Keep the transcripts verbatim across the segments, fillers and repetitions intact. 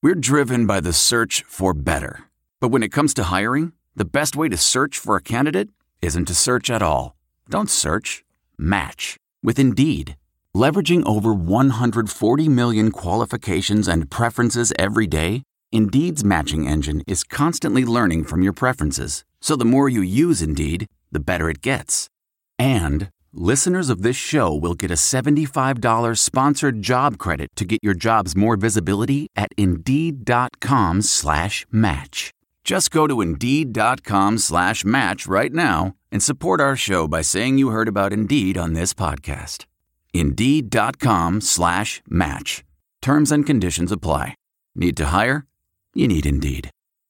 We're driven by the search for better. But when it comes to hiring, the best way to search for a candidate isn't to search at all. Don't search. Match with Indeed. Leveraging over one hundred forty million qualifications and preferences every day, Indeed's matching engine is constantly learning from your preferences. So the more you use Indeed, the better it gets. And listeners of this show will get a seventy-five dollars sponsored job credit to get your jobs more visibility at Indeed.com slash match. Just go to Indeed.com slash match right now and support our show by saying you heard about Indeed on this podcast. Indeed.com slash match. Terms and conditions apply. Need to hire? You need Indeed.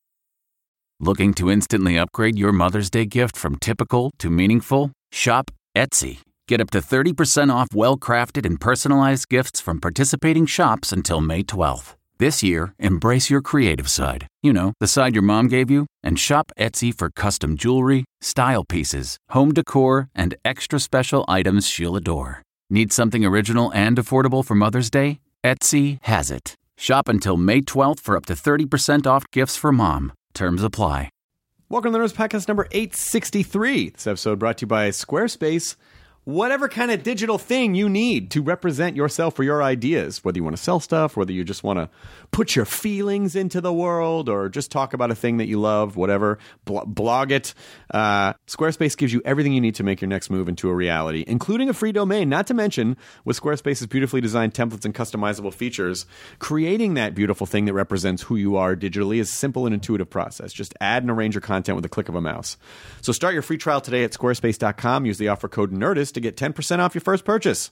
Looking to instantly upgrade your Mother's Day gift from typical to meaningful? Shop Etsy. Get up to thirty percent off well-crafted and personalized gifts from participating shops until May twelfth. This year, embrace your creative side. You know, the side your mom gave you. And shop Etsy for custom jewelry, style pieces, home decor, and extra special items she'll adore. Need something original and affordable for Mother's Day? Etsy has it. Shop until May twelfth for up to thirty percent off gifts for mom. Terms apply. Welcome to the Nerds Podcast number eight sixty-three. This episode brought to you by Squarespace. Whatever kind of digital thing you need to represent yourself or your ideas, whether you want to sell stuff, whether you just want to put your feelings into the world or just talk about a thing that you love, whatever, bl- blog it. Uh, Squarespace gives you everything you need to make your next move into a reality, including a free domain. Not to mention, with Squarespace's beautifully designed templates and customizable features, creating that beautiful thing that represents who you are digitally is a simple and intuitive process. Just add and arrange your content with a click of a mouse. So start your free trial today at squarespace dot com. Use the offer code NERDIST to get ten percent off your first purchase.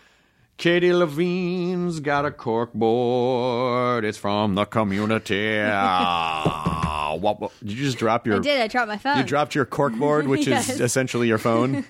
Katie Levine's got a corkboard. It's from the community. Ah, what, what, did you just drop your... I did. I dropped my phone. You dropped your corkboard, which yes. is essentially your phone?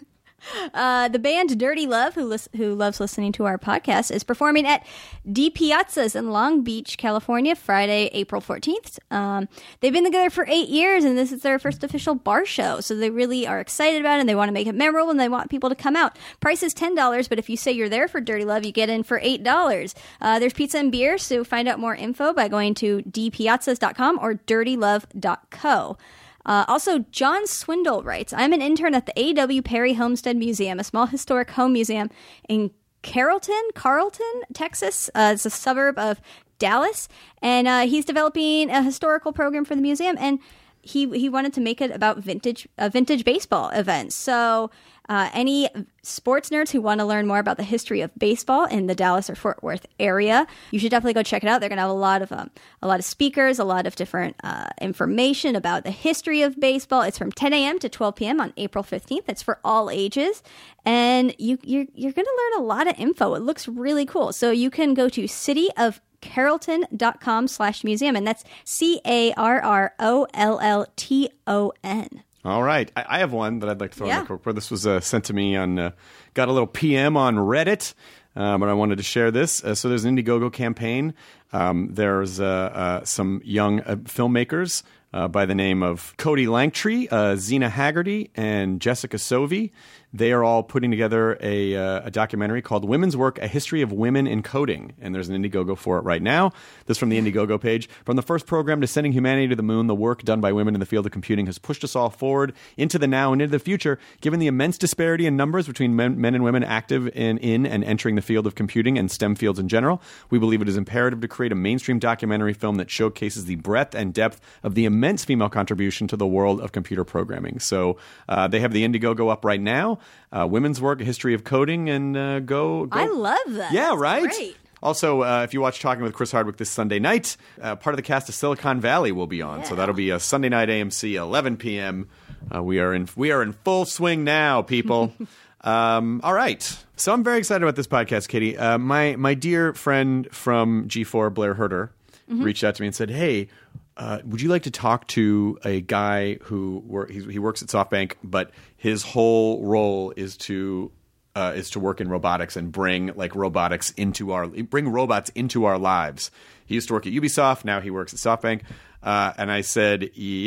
Uh, the band Dirty Love, who lis- who loves listening to our podcast, is performing at D Piazzas in Long Beach, California, Friday, April fourteenth. Um, they've been together for eight years, and this is their first official bar show. So they really are excited about it, and they want to make it memorable, and they want people to come out. Price is ten dollars, but if you say you're there for Dirty Love, you get in for eight dollars. Uh, there's pizza and beer, so find out more info by going to d piazzas dot com or dirty love dot co. Uh, also, John Swindle writes, I'm an intern at the A W Perry Homestead Museum, a small historic home museum in Carrollton, Carlton, Texas. Uh, it's a suburb of Dallas. And uh, he's developing a historical program for the museum. And he he wanted to make it about vintage uh, vintage baseball events. So uh, any sports nerds who want to learn more about the history of baseball in the Dallas or Fort Worth area, you should definitely go check it out. They're going to have a lot of um, a lot of speakers, a lot of different uh, information about the history of baseball. It's from ten a.m. to twelve p.m. on April fifteenth. It's for all ages, and you you're you're going to learn a lot of info. It looks really cool. So you can go to city of carrollton.com slash museum, and that's C A R R O L L T O N. All right. I, I have one that I'd like to throw yeah. in the corkboard. This was uh, sent to me on, uh, got a little P M on Reddit, uh, but I wanted to share this. Uh, so there's an Indiegogo campaign. Um, there's uh, uh, some young uh, filmmakers uh, by the name of Cody Langtree, uh, Zena Haggerty, and Jessica Sovey. They are all putting together a, uh, a documentary called Women's Work, A History of Women in Coding. And there's an Indiegogo for it right now. This from the Indiegogo page. From the first program to sending humanity to the moon, the work done by women in the field of computing has pushed us all forward into the now and into the future. Given the immense disparity in numbers between men, men and women active in, in and entering the field of computing and STEM fields in general, we believe it is imperative to create a mainstream documentary film that showcases the breadth and depth of the immense female contribution to the world of computer programming. So uh, they have the Indiegogo up right now. Uh, women's Work, A History of Coding, and uh, go, go. I love that. Yeah, That's right? Great. Also, uh, if you watch Talking with Chris Hardwick this Sunday night, uh, part of the cast of Silicon Valley will be on. Yeah. So that'll be a Sunday night A M C, eleven p.m. Uh, we are in we are in full swing now, people. um, all right. So I'm very excited about this podcast, Katie. Uh, my my dear friend from G four, Blair Herter, mm-hmm. reached out to me and said, hey, Uh, would you like to talk to a guy who wor- he, he works at SoftBank, but his whole role is to uh, is to work in robotics and bring like robotics into our bring robots into our lives. He used to work at Ubisoft, now he works at SoftBank, uh, and I said, yeah.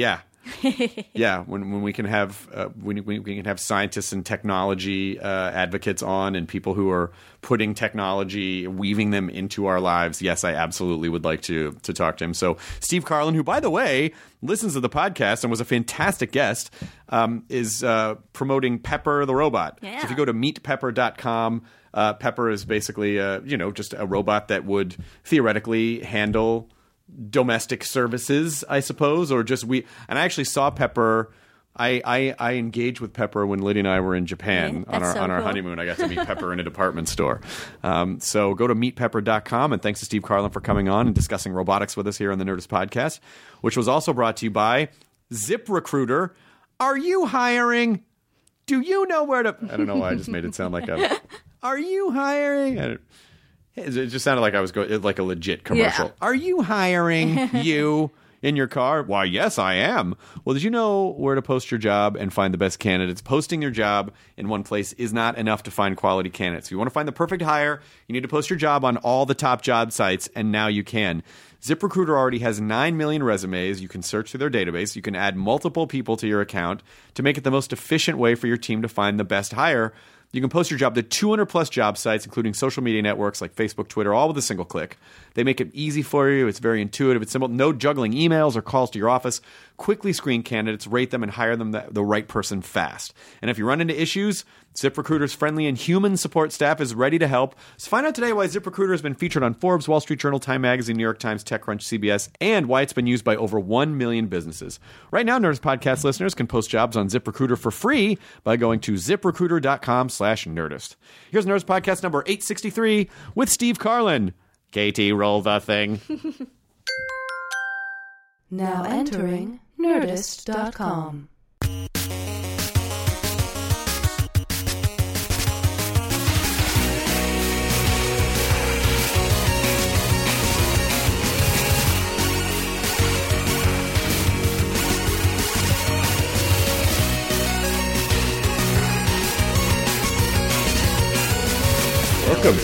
yeah, when when we can have uh, when we can have scientists and technology uh, advocates on, and people who are putting technology, weaving them into our lives. Yes, I absolutely would like to to talk to him. So Steve Carlin, who by the way listens to the podcast and was a fantastic guest, um, is uh, promoting Pepper the robot. Yeah. So if you go to meet pepper dot com, uh, Pepper is basically uh, you know just a robot that would theoretically handle domestic services, I suppose, or just we. And I actually saw Pepper. I, I, I engaged with Pepper when Lydia and I were in Japan Yeah, on our so on our cool. honeymoon. I got to meet Pepper in a department store. Um, so go to meet pepper dot com, and thanks to Steve Carlin for coming on and discussing robotics with us here on the Nerdist Podcast, which was also brought to you by ZipRecruiter. Are you hiring? Do you know where to? I don't know why I just made it sound like a. Are you hiring? I don't, It just sounded like I was going like a legit commercial. Yeah. Are you hiring you in your car? Why, yes, I am. Well, did you know where to post your job and find the best candidates? Posting your job in one place is not enough to find quality candidates. If you want to find the perfect hire, you need to post your job on all the top job sites, and now you can. ZipRecruiter already has nine million resumes. You can search through their database. You can add multiple people to your account to make it the most efficient way for your team to find the best hire. You can post your job to two hundred plus job sites, including social media networks like Facebook, Twitter, all with a single click. They make it easy for you. It's very intuitive. It's simple. No juggling emails or calls to your office. Quickly screen candidates, rate them, and hire them the, the right person fast. And if you run into issues, ZipRecruiter's friendly and human support staff is ready to help. So find out today why ZipRecruiter has been featured on Forbes, Wall Street Journal, Time Magazine, New York Times, TechCrunch, C B S, and why it's been used by over one million businesses. Right now, Nerdist Podcast listeners can post jobs on ZipRecruiter for free by going to ziprecruiter dot com slash Nerdist. Here's Nerdist Podcast number eight sixty-three with Steve Carlin. Katie, roll the thing. Now entering Nerdist dot com. Welcome.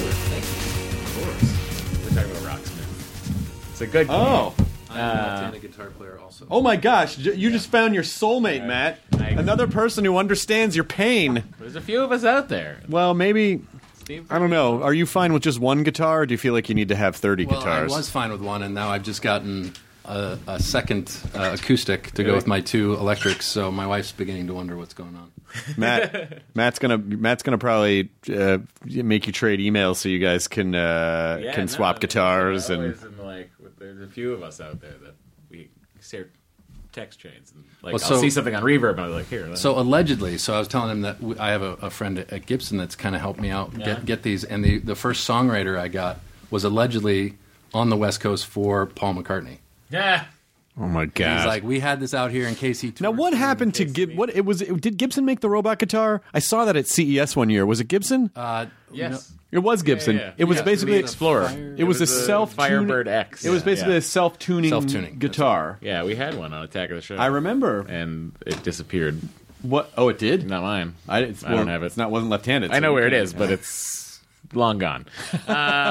Of course. We're talking about Rocksmith. It's a good game. Oh. I'm a left-handed guitar player also. Oh my gosh, j- you just found your soulmate, Matt. I- Another person who understands your pain. There's a few of us out there. Well, maybe, Steve, I don't know. Are you fine with just one guitar, or do you feel like you need to have thirty Well, guitars? I was fine with one, and now I've just gotten a, a second uh, acoustic to go with my two electrics. So my wife's beginning to wonder what's going on. Matt, Matt's gonna Matt's gonna probably uh, make you trade emails so you guys can uh, Yeah, can no, swap guitars I and. always am like, there's a few of us out there that we share text chains. And like, Well, I'll so- see something on Reverb, and I'm like, here. let So me- allegedly, so I was telling him that w- I have a, a friend at, at Gibson that's kind of helped me out Yeah. get get these, and the the first songwriter I got was allegedly on the West Coast for Paul McCartney. yeah. Oh my He's god! like, we had this out here in case he. Now, what happened to Gib? What it was? Did Gibson make the robot guitar? I saw that at C E S one year. Was it Gibson? Uh, Yes. It was Gibson. yeah, yeah. It was Yeah, basically the Explorer. It, It was, was a the self Firebird X. It was Yeah, basically yeah. a self-tuning, Self-tuning, that's guitar. Yeah, we had one on Attack of the Show. I remember. And it disappeared. What? Oh, it did. Not mine. I, it's, I don't well, have it. It's not. Wasn't left-handed. I so know you where it can't- is, but it's long gone. Um,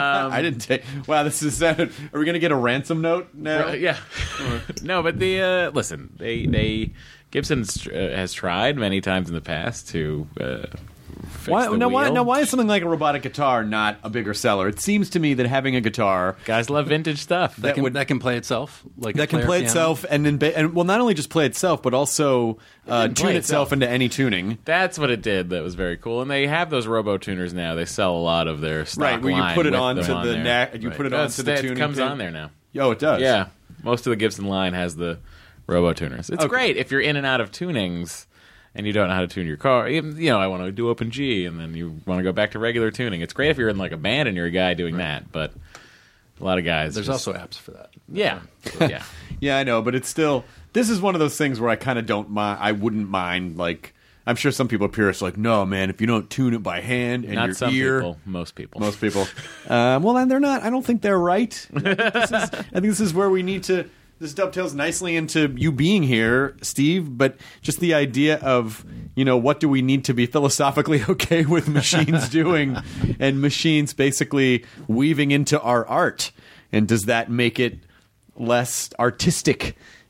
I didn't take. Wow, this is. Are we going to get a ransom note now? Uh, yeah. No, but the uh, listen, they they Gibson's uh, has tried many times in the past to uh, fix Why, the now, why, wheel. now, why is something like a robotic guitar not a bigger seller? It seems to me that having a guitar Guys love vintage stuff. that, that can, would- that can play itself, like a that can player play piano. itself and then ba- and well, not only just play itself, but also uh, can tune play itself itself. into any tuning. That's what it did. That was very cool. And they have those robo tuners now. They sell a lot of their stock Right, where you line put it with on them to on the there. neck. You put it No, on it's- to the it tuning. comes thing. on there now. Oh, it does. Yeah, most of the Gibson line has the robo tuners. It's Okay. great if you're in and out of tunings and you don't know how to tune your car. Even- You know, I want to do open G, and then you want to go back to regular tuning. It's great if you're in like a band and you're a guy doing that, but a lot of guys. There's just- also apps for that. yeah, yeah. Yeah, I know, but it's still. This is one of those things where I kind of don't mind. I wouldn't mind. Like, I'm sure some people are purists. Like, no, man, if you don't tune it by hand and Not your some ear, people, most people. most people. Um, well, then they're not. I don't think they're right. I think, this is, I think this is where we need to. This dovetails nicely into you being here, Steve. But just the idea of, you know, what do we need to be philosophically okay with machines doing, and machines basically weaving into our art, and does that make it less artistic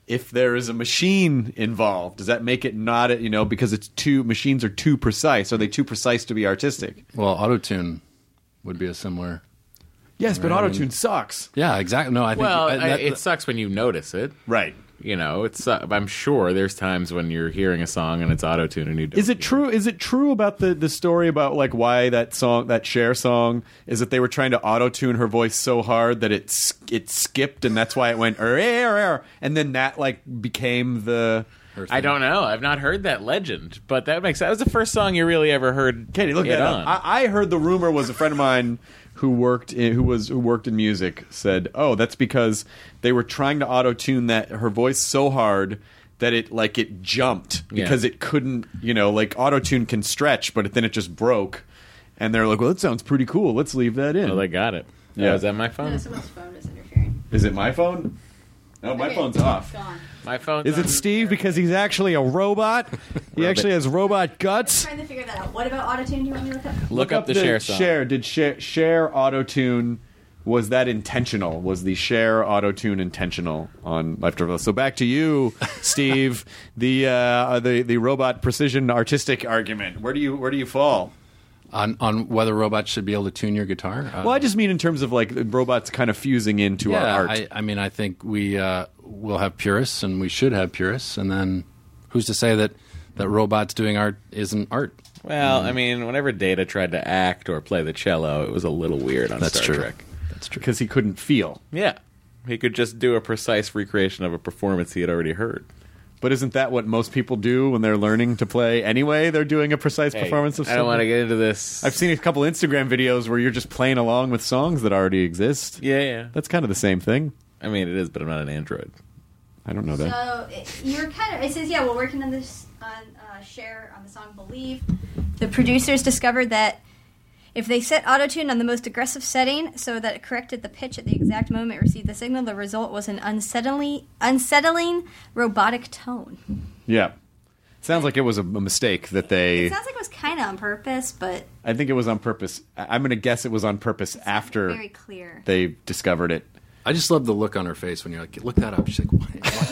if there is a machine involved? Does that make it not, a, you know, because it's too machines are too precise? Are they too precise to be artistic? Well, autotune would be a similar. Yes, but Right, I autotune mean- sucks. Yeah, exactly. No, I think Well, I- I, that- it sucks when you notice it. Right. You know, it's. Uh, I'm sure there's times when you're hearing a song and it's auto-tuned and you don't. Is it hear true? Is it true about the, the story about like why that song, that Cher song, is that they were trying to auto tune her voice so hard that it s- it skipped and that's why it went er, er, er, and then that like became the. her I thing. don't know. I've not heard that legend, but that makes that was the first song you really ever heard. Katie, look it that on. up. I, I heard the rumor was a friend of mine who worked in, who was who worked in music said, "Oh, that's because they were trying to auto tune that her voice so hard that it like it jumped Yeah. because it couldn't, you know, like auto tune can stretch, but then it just broke." And they're like, "Well, that sounds pretty cool. Let's leave that in." Oh, they got it. Yeah. Yeah, is that my phone? No, someone's phone is interfering. Is it my phone? No, my Okay, phone's off. Gone. My phone. Is it Steve because he's actually a robot? He actually has robot guts. Trying to figure that out. What about autotune? Do you want me to look up? Look up the Cher song. Cher did Cher, Cher auto tune? Was that intentional? Was the Cher auto tune intentional on Life After Love? So back to you, Steve. the uh, the the robot precision artistic argument. Where do you where do you fall? on on whether robots should be able to tune your guitar. Uh, Well, I just mean in terms of like robots kind of fusing into yeah, our art. I, I mean, I think we uh, will have purists, and we should have purists, and then who's to say that that robots doing art isn't art? Well, I mean, whenever Data tried to act or play the cello, it was a little weird on That's Star true. Trek. That's true. because he couldn't feel. Yeah, he could just do a precise recreation of a performance he had already heard. But isn't that what most people do when they're learning to play anyway? They're doing a precise Hey, performance of I don't something. want to get into this. I've seen a couple Instagram videos where you're just playing along with songs that already exist. Yeah, yeah. That's kind of the same thing. I mean, it is, but I'm not an android. I don't know that. So it, you're kind of. It says, yeah, we're working on this on uh, Cher on the song "Believe." The producers discovered that if they set autotune on the most aggressive setting, so that it corrected the pitch at the exact moment it received the signal, the result was an unsettling, unsettling robotic tone. Yeah. Sounds like it was a, a mistake that they. It sounds like it was kind of on purpose, but I think it was on purpose. I- I'm going to guess it was on purpose after very clear. they discovered it. I just love the look on her face when you're like, look that up. She's like,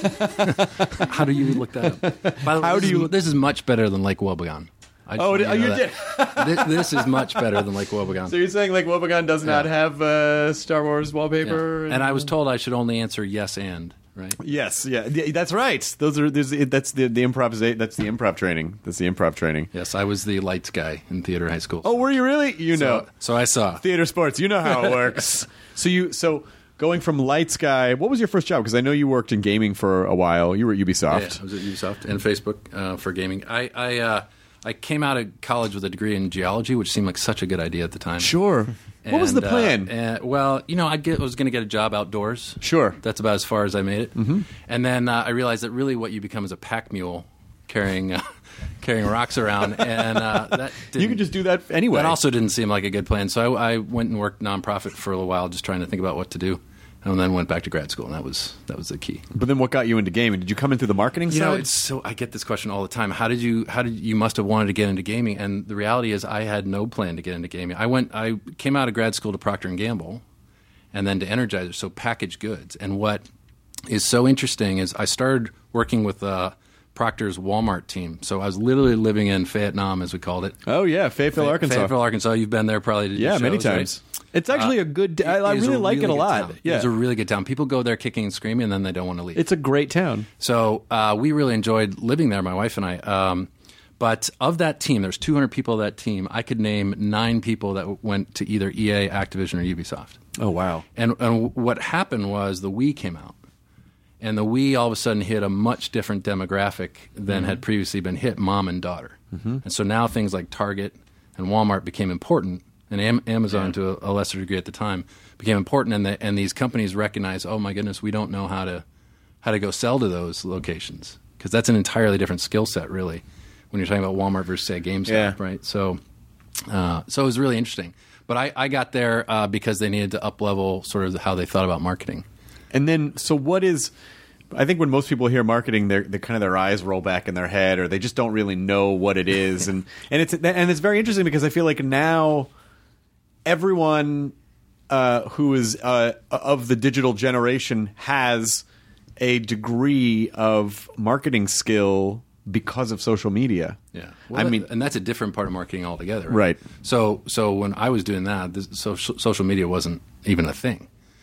what? What? How do you look that up? By the way, How this do is- you- this is much better than Lake Wobegon. I just Oh, want did- oh, to know you that. did. this, this is much better than Lake Wobegon. So you're saying like Wobegon does not Yeah. have uh, Star Wars Yeah. wallpaper? And I was told I should only answer yes and, right? Yes, yeah, yeah, that's right. Those are there's, that's the the improv that's the improv training. That's the improv training. Yes, I was the lights guy in theater high school. Oh, were you really? You know, so, so I saw. theater sports. You know how it works. so you so going from lights guy. What was your first job? Because I know you worked in gaming for a while. You were at Ubisoft. Yeah, I was at Ubisoft and Facebook uh, for gaming. I I, uh, I came out of college with a degree in geology, which seemed like such a good idea at the time. Sure. What was the And, uh, plan? and- well, you know, I get, was going to get a job outdoors. Sure. That's about as far as I made it. Mm-hmm. And then uh, I realized that really what you become is a pack mule carrying uh, carrying rocks around, and uh, that didn't, You could just do that anyway. That also didn't seem like a good plan. So I, I went and worked nonprofit for a little while, just trying to think about what to do, and then went back to grad school, and that was that was the key. But then what got you into gaming? Did you come in through the marketing You side? know, it's so I get this question all the time. How did you? How did you must have wanted to get into gaming? And the reality is, I had no plan to get into gaming. I went. I came out of grad school to Procter and Gamble, and then to Energizer, so packaged goods. And what is so interesting is I started working with uh, Procter's Walmart team. So I was literally living in Fayetteville, as we called it, oh yeah, Fayetteville, Fa- Arkansas. Fayetteville, Arkansas. You've been there probably. To do yeah, many shows, right? times. It's actually a good. I, I It is really a like it a good lot. town. Yeah, It's a really good town. People go there kicking and screaming, and then they don't want to leave. it's a great town. So uh, we really enjoyed living there, my wife and I. Um, but of that team, there's two hundred people of that team. I could name nine people that w- went to either E A, Activision, or Ubisoft. Oh wow. And, and what happened was the Wii came out. And the Wii all of a sudden hit a much different demographic than had previously been hit, mom and daughter. Mm-hmm. And so now things like Target and Walmart became important, and Am- Amazon to a, a lesser degree at the time became important. And, the, and these companies recognized, oh my goodness, we don't know how to how to go sell to those locations, because that's an entirely different skill set, really, when you're talking about Walmart versus say GameStop, Yeah. right? So, uh, so it was really interesting. But I, I got there uh, because they needed to up level sort of how they thought about marketing. And then, so what is? I think when most people hear marketing, they're, they're kind of their eyes roll back in their head, or they just don't really know what it is. and and it's and it's very interesting because I feel like now everyone uh, who is uh, of the digital generation has a degree of marketing skill because of social media. Yeah, I mean, and that's a different part of marketing altogether. Right. Right. So, so when I was doing that, this, social social media wasn't even a thing.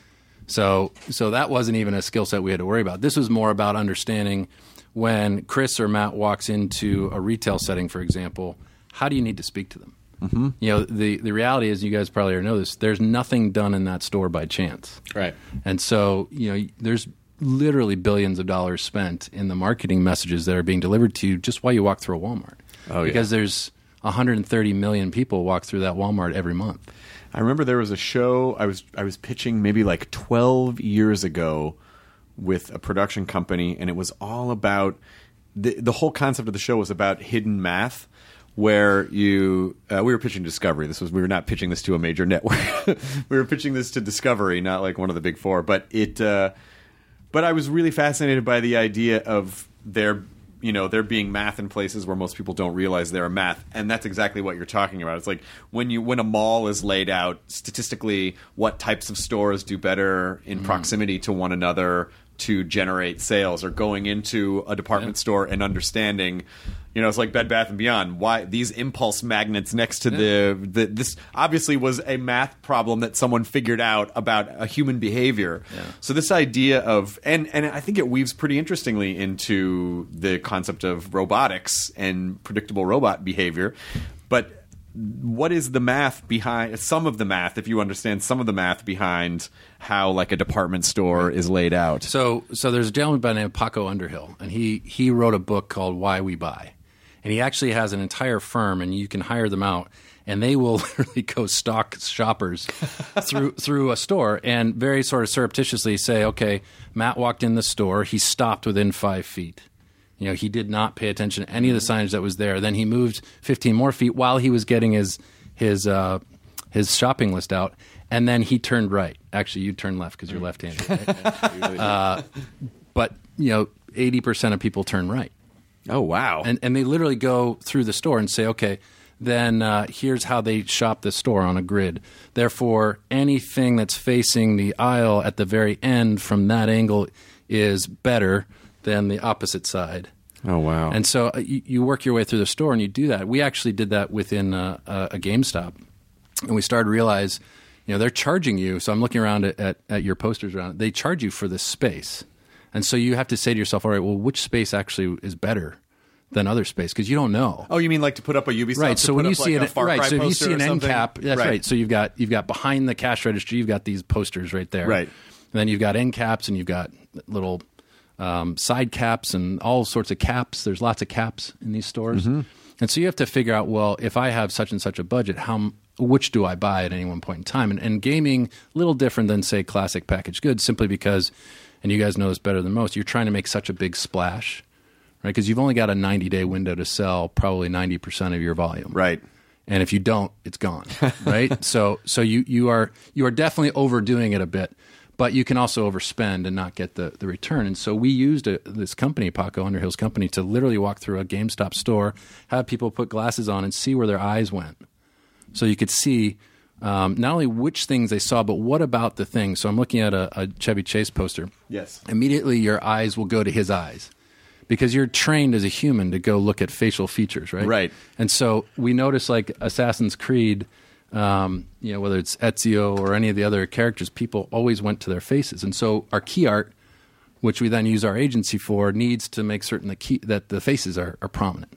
So, so that wasn't even a skill set we had to worry about. This was more about understanding when Chris or Matt walks into a retail setting, for example, how do you need to speak to them? Mm-hmm. You know, the the reality is, you guys probably already know this. There's nothing done in that store by chance. Right. And so, you know, there's literally billions of dollars spent in the marketing messages that are being delivered to you just while you walk through a Walmart. Oh, yeah. Because there's one hundred thirty million people walk through that Walmart every month. I remember there was a show I was I was pitching maybe like twelve years ago with a production company, and it was all about the the whole concept of the show was about hidden math, where you uh, we were pitching Discovery. This was we were not pitching this to a major network. We were pitching this to Discovery, not like one of the big four. But it, uh, but I was really fascinated by the idea of there, you know, there being math in places where most people don't realize there are math, and that's exactly what you're talking about. It's like when you when a mall is laid out statistically, what types of stores do better in mm. proximity to one another to generate sales, or going into a department yeah. store and understanding, you know, it's like Bed Bath and Beyond. Why these impulse magnets next to yeah. the, the this obviously was a math problem that someone figured out about a human behavior. Yeah. So this idea of and and I think it weaves pretty interestingly into the concept of robotics and predictable robot behavior. But what is the math behind some of the math, if you understand some of the math behind how like a department store is laid out? So so there's a gentleman by the name of Paco Underhill, and he he wrote a book called Why We Buy. And he actually has an entire firm, and you can hire them out, and they will literally go stalk shoppers through through a store and very sort of surreptitiously say, okay, Matt walked in the store, he stopped within five feet. You know, he did not pay attention to any of the signage that was there. Then he moved fifteen more feet while he was getting his his uh, his shopping list out, and then he turned right. Actually, you turned left because you're left-handed. Right? uh, but you know, eighty percent of people turn right. Oh wow! And and they literally go through the store and say, okay, then uh, here's how they shop the store on a grid. Therefore, anything that's facing the aisle at the very end from that angle is better than the opposite side. Oh, wow. And so uh, you, you work your way through the store and you do that. We actually did that within uh, a, a GameStop. And we started to realize, you know, they're charging you. So I'm looking around at, at, at your posters around. They charge you for this space. And so you have to say to yourself, all right, well, which space actually is better than other space? Because you don't know. Oh, you mean like to put up a Ubisoft? Right. So when you see like an right, so if you see an end cap, that's right. right. So you've got you've got behind the cash register, you've got these posters right there. Right. And then you've got end caps, and you've got little Um, side caps and all sorts of caps. There's lots of caps in these stores. Mm-hmm. And so you have to figure out, well, if I have such and such a budget, how which do I buy at any one point in time? And, and gaming, a little different than, say, classic packaged goods, simply because, and you guys know this better than most, you're trying to make such a big splash, right? Because you've only got a ninety-day window to sell probably ninety percent of your volume. Right. And if you don't, it's gone, right? so so you, you are you are definitely overdoing it a bit. But you can also overspend and not get the, the return. And so we used a, this company, Paco Underhill's company, to literally walk through a GameStop store, have people put glasses on and see where their eyes went. So you could see um, not only which things they saw, but what about the things. So I'm looking at a, a Chevy Chase poster. Yes. Immediately your eyes will go to his eyes because you're trained as a human to go look at facial features, right? Right. And so we notice like Assassin's Creed, Um, you know, whether it's Ezio or any of the other characters, people always went to their faces. And so our key art, which we then use our agency for, needs to make certain the key, that the faces are, are prominent.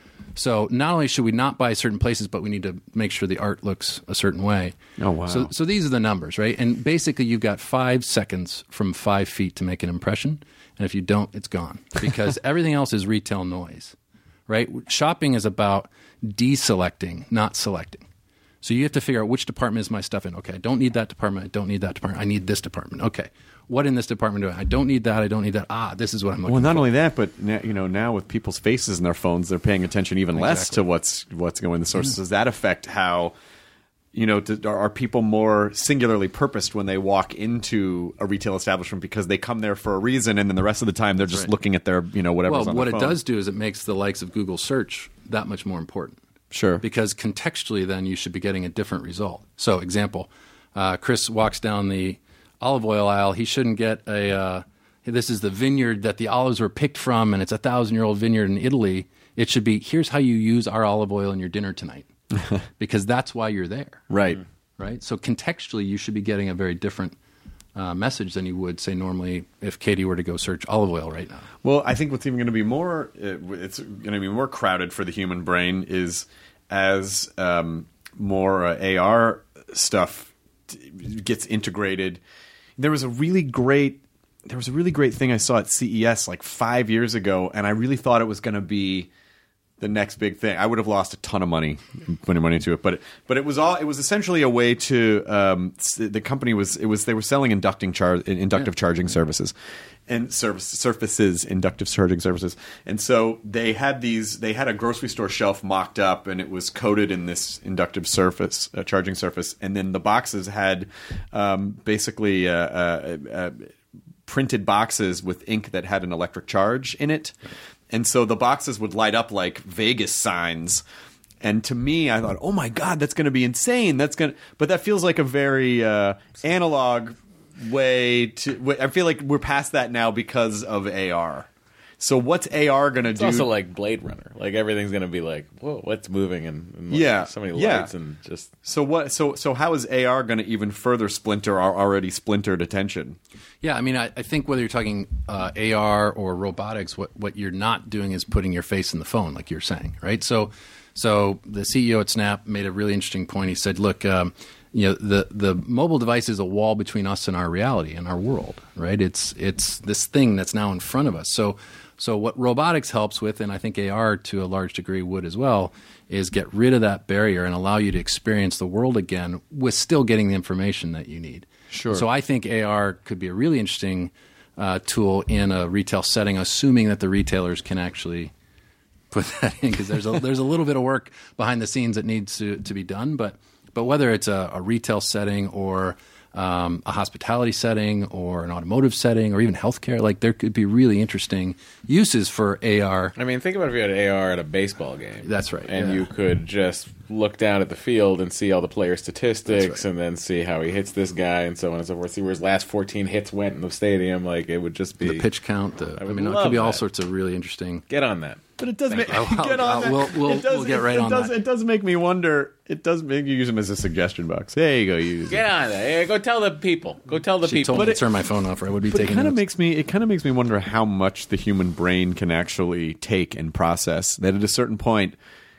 So not only should we not buy certain places, but we need to make sure the art looks a certain way. Oh, wow. So, so these are the numbers, right? And basically you've got five seconds from five feet to make an impression. And if you don't, it's gone because everything else is retail noise, right? Shopping is about deselecting, not selecting. So you have to figure out which department is my stuff in. Okay, I don't need that department. I don't need that department. I need this department. Okay, what in this department do I? I don't need that. I don't need that. Ah, this is what I'm looking for. Well, not for. only that, but now, you know, now with people's faces in their phones, they're paying attention even exactly. less to what's what's going in the source. Mm. Does that affect how, you know, do, are people more singularly purposed when they walk into a retail establishment because they come there for a reason, and then the rest of the time they're That's just right. looking at their, you know, whatever's well, on what their it phone. does do is it makes the likes of Google search that much more important. Sure. Because contextually, then you should be getting a different result. So, example, uh, Chris walks down the olive oil aisle. He shouldn't get a uh, this is the vineyard that the olives were picked from, and it's a thousand-year-old vineyard in Italy. It should be, here's how you use our olive oil in your dinner tonight, because that's why you're there. Right. Right? So contextually, you should be getting a very different uh, message than you would, say, normally if Katie were to go search olive oil right now. Well, I think what's even going to be more, it's going to be more crowded for the human brain is as um, more uh, A R stuff t- gets integrated. There was a really great, there was a really great thing I saw at C E S like five years ago, and I really thought it was going to be the next big thing. I would have lost a ton of money putting money into it, but but it was all it was essentially a way to um, the company was it was they were selling inducting char inductive yeah. charging services and service surfaces inductive charging services, and so they had these they had a grocery store shelf mocked up, and it was coated in this inductive surface uh, charging surface, and then the boxes had um, basically. Uh, uh, uh, printed boxes with ink that had an electric charge in it. And so the boxes would light up like Vegas signs. And to me, I thought, oh my God, that's going to be insane. That's going to, but that feels like a very uh, analog way to, I feel like we're past that now because of A R. So what's A R going to do? It's also like Blade Runner. Like everything's going to be like, whoa, what's moving? And, and like, yeah, so many yeah. lights and just. So what? So so how is A R going to even further splinter our already splintered attention? Yeah, I mean, I, I think whether you're talking uh, A R or robotics, what what you're not doing is putting your face in the phone, like you're saying, right? So, so the C E O at Snap made a really interesting point. He said, look. Um, You know, the, the mobile device is a wall between us and our reality and our world, right? It's it's this thing that's now in front of us. So so what robotics helps with, and I think A R to a large degree would as well, is get rid of that barrier and allow you to experience the world again with still getting the information that you need. Sure. So I think A R could be a really interesting uh, tool in a retail setting, assuming that the retailers can actually put that in, because there's a, there's a little bit of work behind the scenes that needs to, to be done, but But whether it's a, a retail setting or um, a hospitality setting or an automotive setting or even healthcare, like there could be really interesting uses for A R. I mean, think about if you had A R at a baseball game. That's right. And yeah. you could just look down at the field and see all the player statistics right. and then see how he hits this guy and so on and so forth. See where his last fourteen hits went in the stadium. Like, it would just be... The pitch count. The, I, I mean, it love could be all that. sorts of really interesting... Get on that. But it does make I'll- get on I'll- that. we'll- we'll- it does, we'll get right it, on it does, that. It does make me wonder. It does make you use them as a suggestion box. There you go. Use Get it. on that. Hey, go tell the people. Go tell the She people. told me it- to turn my phone off, or I would be But it taking kind of notes. makes me. It kind of makes me wonder how much the human brain can actually take and process. That at a certain point,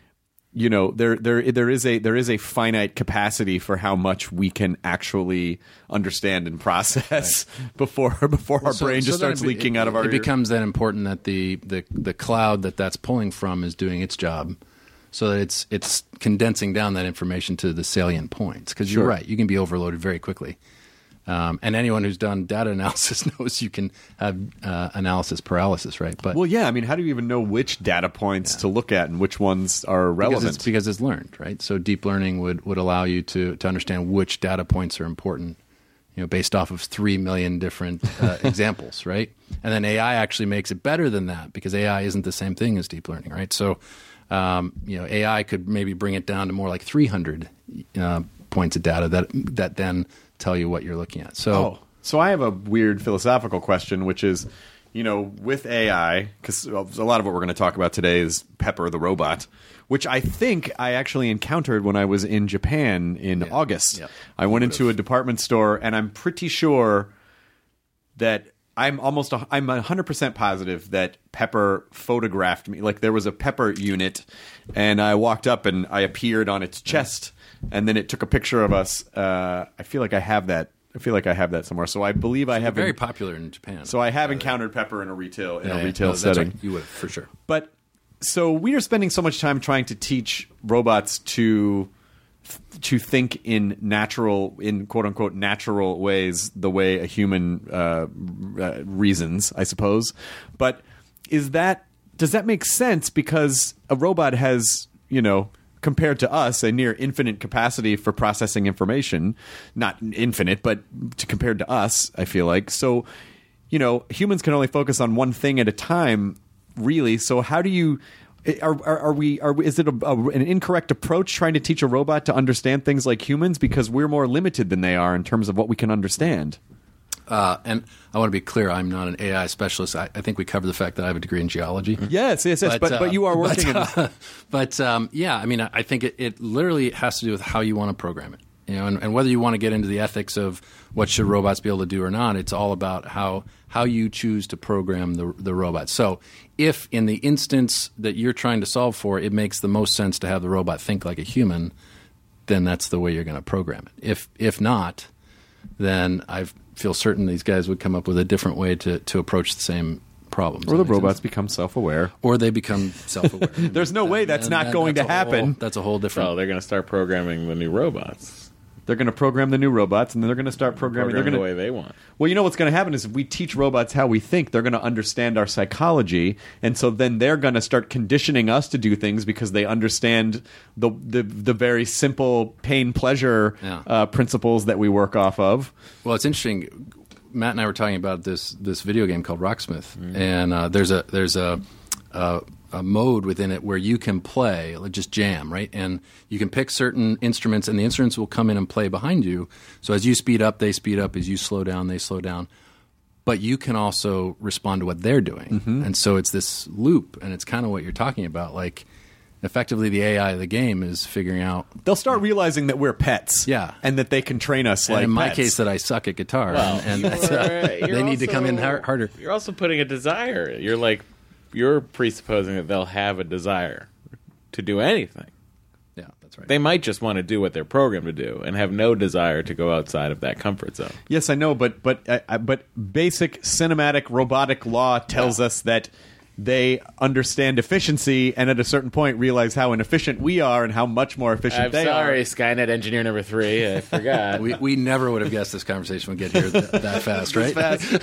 you know, there there there is a there is a finite capacity for how much we can actually understand and process right. before before our So- brain so just then starts it be- leaking it, out of our It ear. becomes then important that the, the, the cloud that that's pulling from is doing its job, so that it's it's condensing down that information to the salient points. Because Sure. you're right, you can be overloaded very quickly. Um, and anyone who's done data analysis knows you can have uh, analysis paralysis, right? But Well, yeah. I mean, how do you even know which data points to look at and which ones are because relevant? it's, because it's learned, right? So deep learning would, would allow you to, to understand which data points are important, you know, based off of three million different uh, examples, right? And then A I actually makes it better than that, because A I isn't the same thing as deep learning, right? So, um, you know, A I could maybe bring it down to more like three hundred uh, points of data that that then tell you what you're looking at. So, Oh, so I have a weird philosophical question, which is, you know, with A I, because a lot of what we're going to talk about today is Pepper the robot, which I think I actually encountered when I was in Japan in Yeah. August. Yep. I went into a department store, and I'm pretty sure that I'm almost a, I'm one hundred percent positive that Pepper photographed me. Like, there was a Pepper unit, and I walked up and I appeared on its chest, and then it took a picture of us. Uh, I feel like I have that. I feel like I have that somewhere. So I believe I have very en- popular in Japan. So I have encountered Pepper in a retail in Yeah, a yeah. retail No, that's setting. right. You would, for sure. But so we are spending so much time trying to teach robots to to think in natural, in quote unquote natural ways, the way a human uh, uh, reasons, I suppose. But is that does that make sense? Because a robot has, you know, compared to us, a near infinite capacity for processing information. Not infinite, but to, compared to us, I feel like. So, you know, humans can only focus on one thing at a time, really. So how do you... Are, are, are we? Are we, is it a, a, an incorrect approach trying to teach a robot to understand things like humans, because we're more limited than they are in terms of what we can understand? Uh, and I want to be clear, I'm not an A I specialist. I, I think we covered the fact that I have a degree in geology. Yes, yes, yes. But, but, uh, you are working but, in. Uh, but um, yeah, I mean, I, I think it, it literally has to do with how you want to program it. You know, and, and whether you want to get into the ethics of what should robots be able to do or not, it's all about how how you choose to program the the robot. So, if in the instance that you're trying to solve for, it makes the most sense to have the robot think like a human, then that's the way you're going to program it. If if not, then I feel certain these guys would come up with a different way to, to approach the same problems. Or the robots become self-aware. Or they become self-aware. There's no way that's And not then going that's to a happen. Whole, that's a whole different... Oh, they're going to start programming the new robots. They're going to program the new robots, and then they're going to start programming. Program they're the going way they want. Well, you know what's going to happen is if we teach robots how we think, they're going to understand our psychology, and so then they're going to start conditioning us to do things because they understand the the, the very simple pain pleasure Yeah. uh, principles that we work off of. Well, it's interesting. Matt and I were talking about this this video game called Rocksmith, mm. and uh, there's a there's a, a a mode within it where you can play, like just jam, right? And you can pick certain instruments, and the instruments will come in and play behind you. So as you speed up, they speed up. As you slow down, they slow down. But you can also respond to what they're doing, Mm-hmm. and so it's this loop, and it's kind of what you're talking about, like. Effectively, the A I of the game is figuring out. They'll start realizing that we're pets, Yeah. and that they can train us And like in my pets. case, that I suck at guitar, Well, and, and you're- that's, uh, you're they need to come in also- har- harder. You're also putting a desire. You're like, you're presupposing that they'll have a desire to do anything. Yeah, that's right. They might just want to do what they're programmed to do and have no desire to go outside of that comfort zone. Yes, I know, but but uh, uh, but basic cinematic robotic law tells us that they understand efficiency, and at a certain point realize how inefficient we are and how much more efficient I'm they sorry, are. Skynet engineer number three. I forgot. we we never would have guessed this conversation would get here th- that fast, right?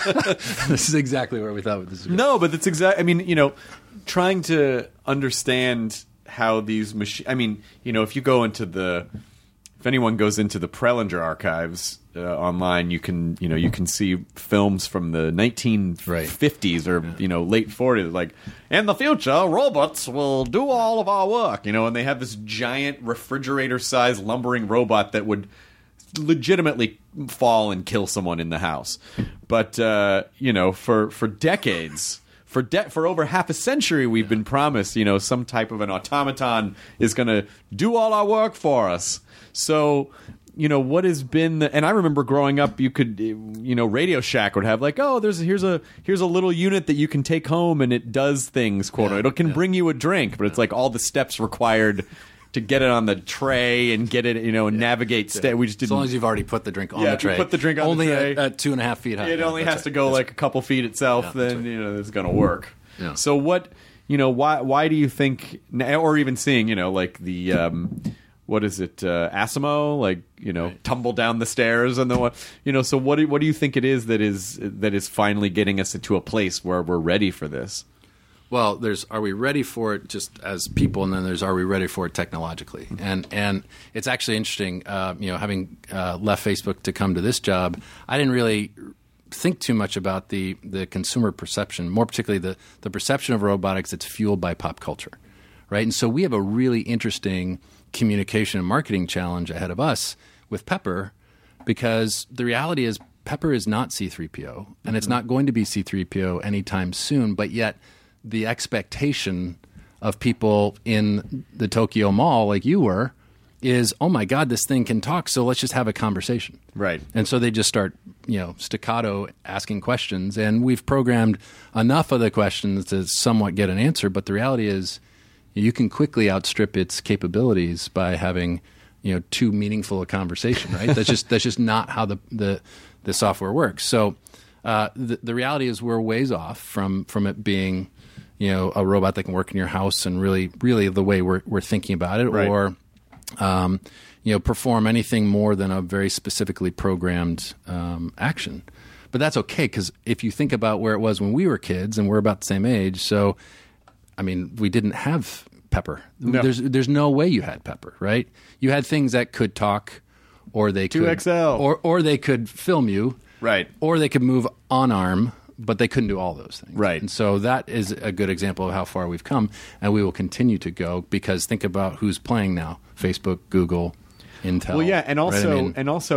This is exactly where we thought this was going. No, but that's exact. I mean, you know, trying to understand how these machines. I mean, you know, if you go into the, if anyone goes into the Prelinger archives uh, online, you can, you know, you can see films from the nineteen fifties or you know late forties, like in the future, robots will do all of our work. You know, and they have this giant refrigerator-sized lumbering robot that would legitimately fall and kill someone in the house. But uh, you know, for for decades. For de- for over half a century, we've been promised, you know, some type of an automaton is going to do all our work for us. So, you know, what has been the, and I remember growing up, you could, you know, Radio Shack would have like, oh, there's here's a here's a little unit that you can take home and it does things, quote. Yeah, it can yeah. bring you a drink, but it's like all the steps required to get it on the tray and get it, you know, and navigate. Sta- we just didn't. As long as you've already put the drink on Yeah, the if you tray. put the drink on the only tray. at, at two and a half feet high. It Yeah, only that's has to right. go That's like a couple feet itself, Yeah, that's then right. you know it's going to work. Yeah. So what, you know, why why do you think, or even seeing, you know, like the um, what is it, uh, Asimo, like you know, Right. tumble down the stairs and the what, you know, so what do, what do you think it is that is that is finally getting us into a place where we're ready for this? Well, there's are we ready for it just as people, and then there's are we ready for it technologically? And and it's actually interesting, uh, you know, having uh, left Facebook to come to this job, I didn't really think too much about the, the consumer perception, more particularly the, the perception of robotics that's fueled by pop culture, right? And so we have a really interesting communication and marketing challenge ahead of us with Pepper, because the reality is Pepper is not C three P O, and it's not going to be C three P O anytime soon, but yet the expectation of people in the Tokyo Mall, like you were, is, oh my God, this thing can talk, so let's just have a conversation. Right. And so they just start, you know, staccato asking questions, and we've programmed enough of the questions to somewhat get an answer, but the reality is you can quickly outstrip its capabilities by having, you know, too meaningful a conversation, right? That's just that's just not how the the, the software works. So uh, the, the reality is we're ways off from from it being, you know, a robot that can work in your house and really, really the way we're we're thinking about it, Right. or um, you know, perform anything more than a very specifically programmed um, action. But that's okay, because if you think about where it was when we were kids, and we're about the same age, so I mean, we didn't have Pepper. No. There's there's no way you had Pepper, right? You had things that could talk, or they could two X L. or or they could film you, Right. or they could move on arm, but they couldn't do all those things. Right. And so that is a good example of how far we've come, and we will continue to go, because think about who's playing now: Facebook, Google, Intel. Well, yeah, and right? also I mean, and also f-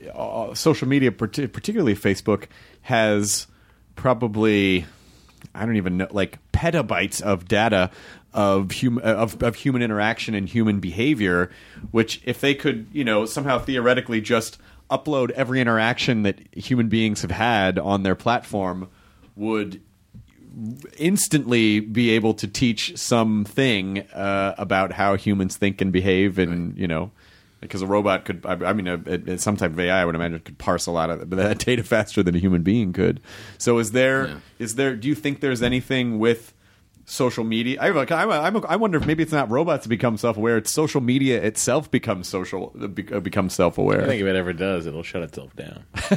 uh, social media, partic- particularly Facebook, has probably, I don't even know, like petabytes of data of human of, of human interaction and human behavior, which if they could, you know, somehow theoretically just upload every interaction that human beings have had on their platform, would instantly be able to teach something uh, about how humans think and behave, and right. you know, because a robot could, I, I mean, a, a, some type of A I, I would imagine, could parse a lot of that data faster than a human being could. So, is there, yeah. is there? Do you think there's anything with social media? I, I, I wonder if maybe it's not robots become self-aware; it's social media itself becomes social, becomes self-aware. I think if it ever does, it'll shut itself down for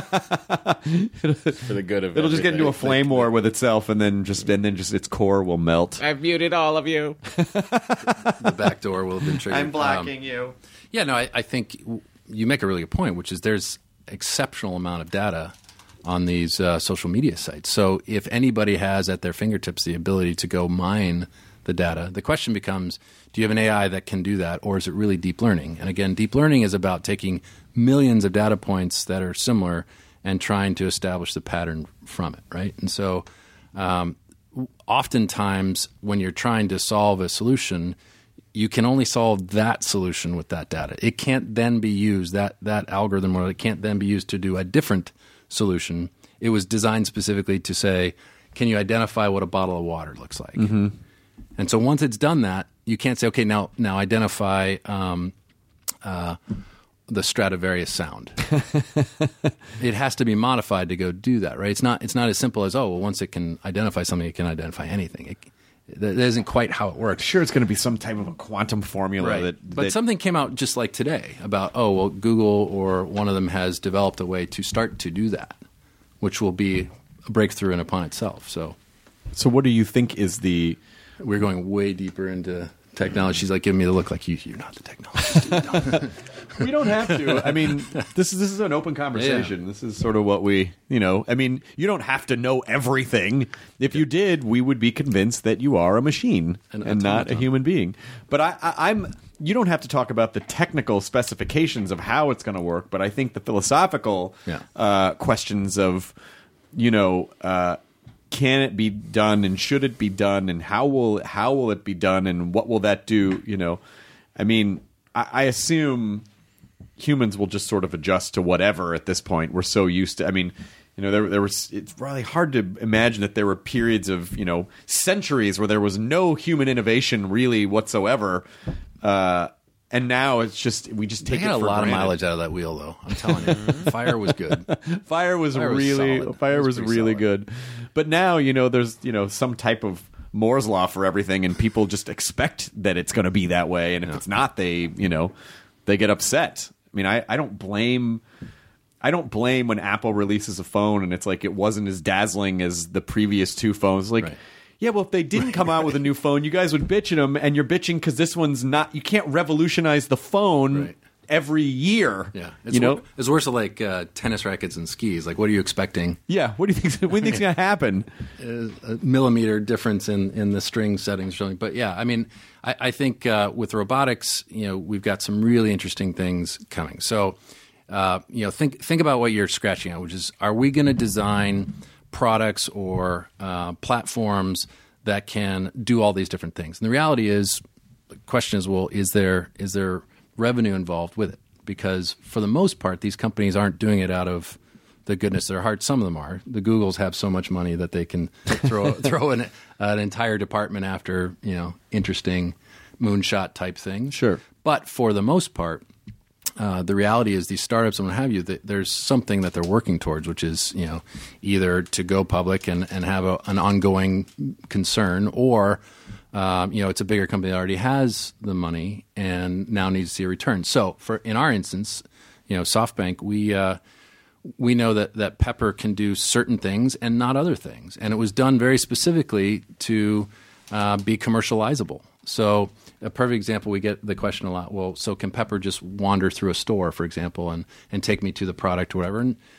the good of. It'll just get into a flame war with itself, and then just and then just its core will melt. I've muted all of you. The back door will have been triggered. I'm blocking um, you. Yeah, no, I, I think you make a really good point, which is there's exceptional amount of data on these uh, social media sites. So if anybody has at their fingertips the ability to go mine the data, the question becomes, do you have an A I that can do that, or is it really deep learning? And again, deep learning is about taking millions of data points that are similar and trying to establish the pattern from it, right? And so um, oftentimes when you're trying to solve a solution, you can only solve that solution with that data. It can't then be used, that, that algorithm, or it can't then be used to do a different solution. It was designed specifically to say, can you identify what a bottle of water looks like? Mm-hmm. And so once it's done that, you can't say, okay, now now identify um, uh, the Stradivarius sound. It has to be modified to go do that, right? It's not it's not as simple as, oh, well, once it can identify something, it can identify anything. It, that isn't quite how it works. Sure, it's going to be some type of a quantum formula. Right. that, that... But something came out just like today about, oh, well, Google or one of them has developed a way to start to do that, which will be a breakthrough in upon itself. So, so what do you think is the... We're going way deeper into technology. She's like giving me the look like, you, you're not the technologist, dude. We don't have to. I mean, this is this is an open conversation. Yeah. This is sort of what we, you know, I mean, you don't have to know everything. If you did, we would be convinced that you are a machine An and not a human being. But I, I, I'm, you don't have to talk about the technical specifications of how it's going to work, but I think the philosophical yeah. uh, questions of, you know, uh, can it be done and should it be done and how will how will it be done and what will that do? You know, I mean, I, I assume humans will just sort of adjust to whatever at this point. We're so used to, I mean, you know, there, there was, it's really hard to imagine that there were periods of, you know, centuries where there was no human innovation really whatsoever. Uh, and now it's just, we just take they it had for a lot granted. of mileage out of that wheel, though. I'm telling you. Fire was good. Fire was Fire was really, solid. fire was, was really solid. good. But now, you know, there's, you know, some type of Moore's law for everything, and people just expect that it's going to be that way. And if Yeah. it's not, they, you know, they get upset. I mean, I, I don't blame I don't blame when Apple releases a phone and it's like it wasn't as dazzling as the previous two phones. Like, Right. yeah, well, if they didn't come out with a new phone, you guys would bitch at them, and you're bitching because this one's not. You can't revolutionize the phone Right. every year. Yeah, it's you know, wor- it's worse than like uh, tennis rackets and skis. Like, what are you expecting? yeah. What do you think? What do you think's going to happen? A millimeter difference in, in the string settings, or something. But yeah, I mean, I, I think uh, with robotics, you know, we've got some really interesting things coming. So, uh, you know, think think about what you're scratching at, which is, are we going to design products or uh, platforms that can do all these different things? And the reality is, the question is, well, is there is there revenue involved with it? Because for the most part, these companies aren't doing it out of the goodness of their heart. Some of them are. The Googles have so much money that they can throw throw an, an entire department after, you know, interesting moonshot type things. Sure. But for the most part, uh, the reality is these startups and what have you, that there's something that they're working towards, which is, you know, either to go public and, and have a, an ongoing concern, or Um, you know, it's a bigger company that already has the money and now needs to see a return. So, for in our instance, you know, SoftBank, we uh, we know that that Pepper can do certain things and not other things, and it was done very specifically to uh, be commercializable. So, a perfect example, we get the question a lot. Well, so can Pepper just wander through a store, for example, and and take me to the product or whatever? And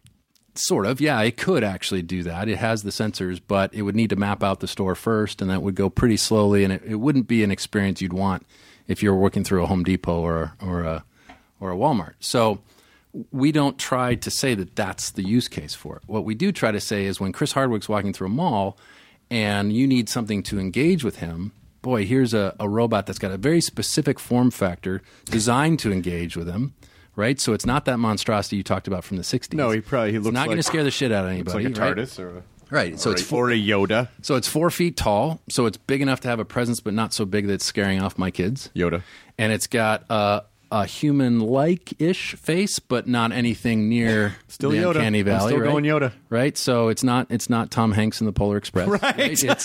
sort of, yeah, it could actually do that. It has the sensors, but it would need to map out the store first, and that would go pretty slowly, and it, it wouldn't be an experience you'd want if you were working through a Home Depot or or a or a Walmart. So we don't try to say that that's the use case for it. What we do try to say is when Chris Hardwick's walking through a mall and you need something to engage with him, boy, here's a, a robot that's got a very specific form factor designed to engage with him, right? So it's not that monstrosity you talked about from the sixties. No, he probably he it's looks not like, going to scare the shit out of looks anybody. like a right? TARDIS or a, Right. So or, it's a, four, or a Yoda. so it's four feet tall. So it's big enough to have a presence, but not so big that it's scaring off my kids. Yoda. And it's got uh, a human-like-ish face, but not anything near Still the Yoda. Uncanny I'm Valley. still right? going Yoda. Right. So it's not it's not Tom Hanks in the Polar Express. Right. It's it's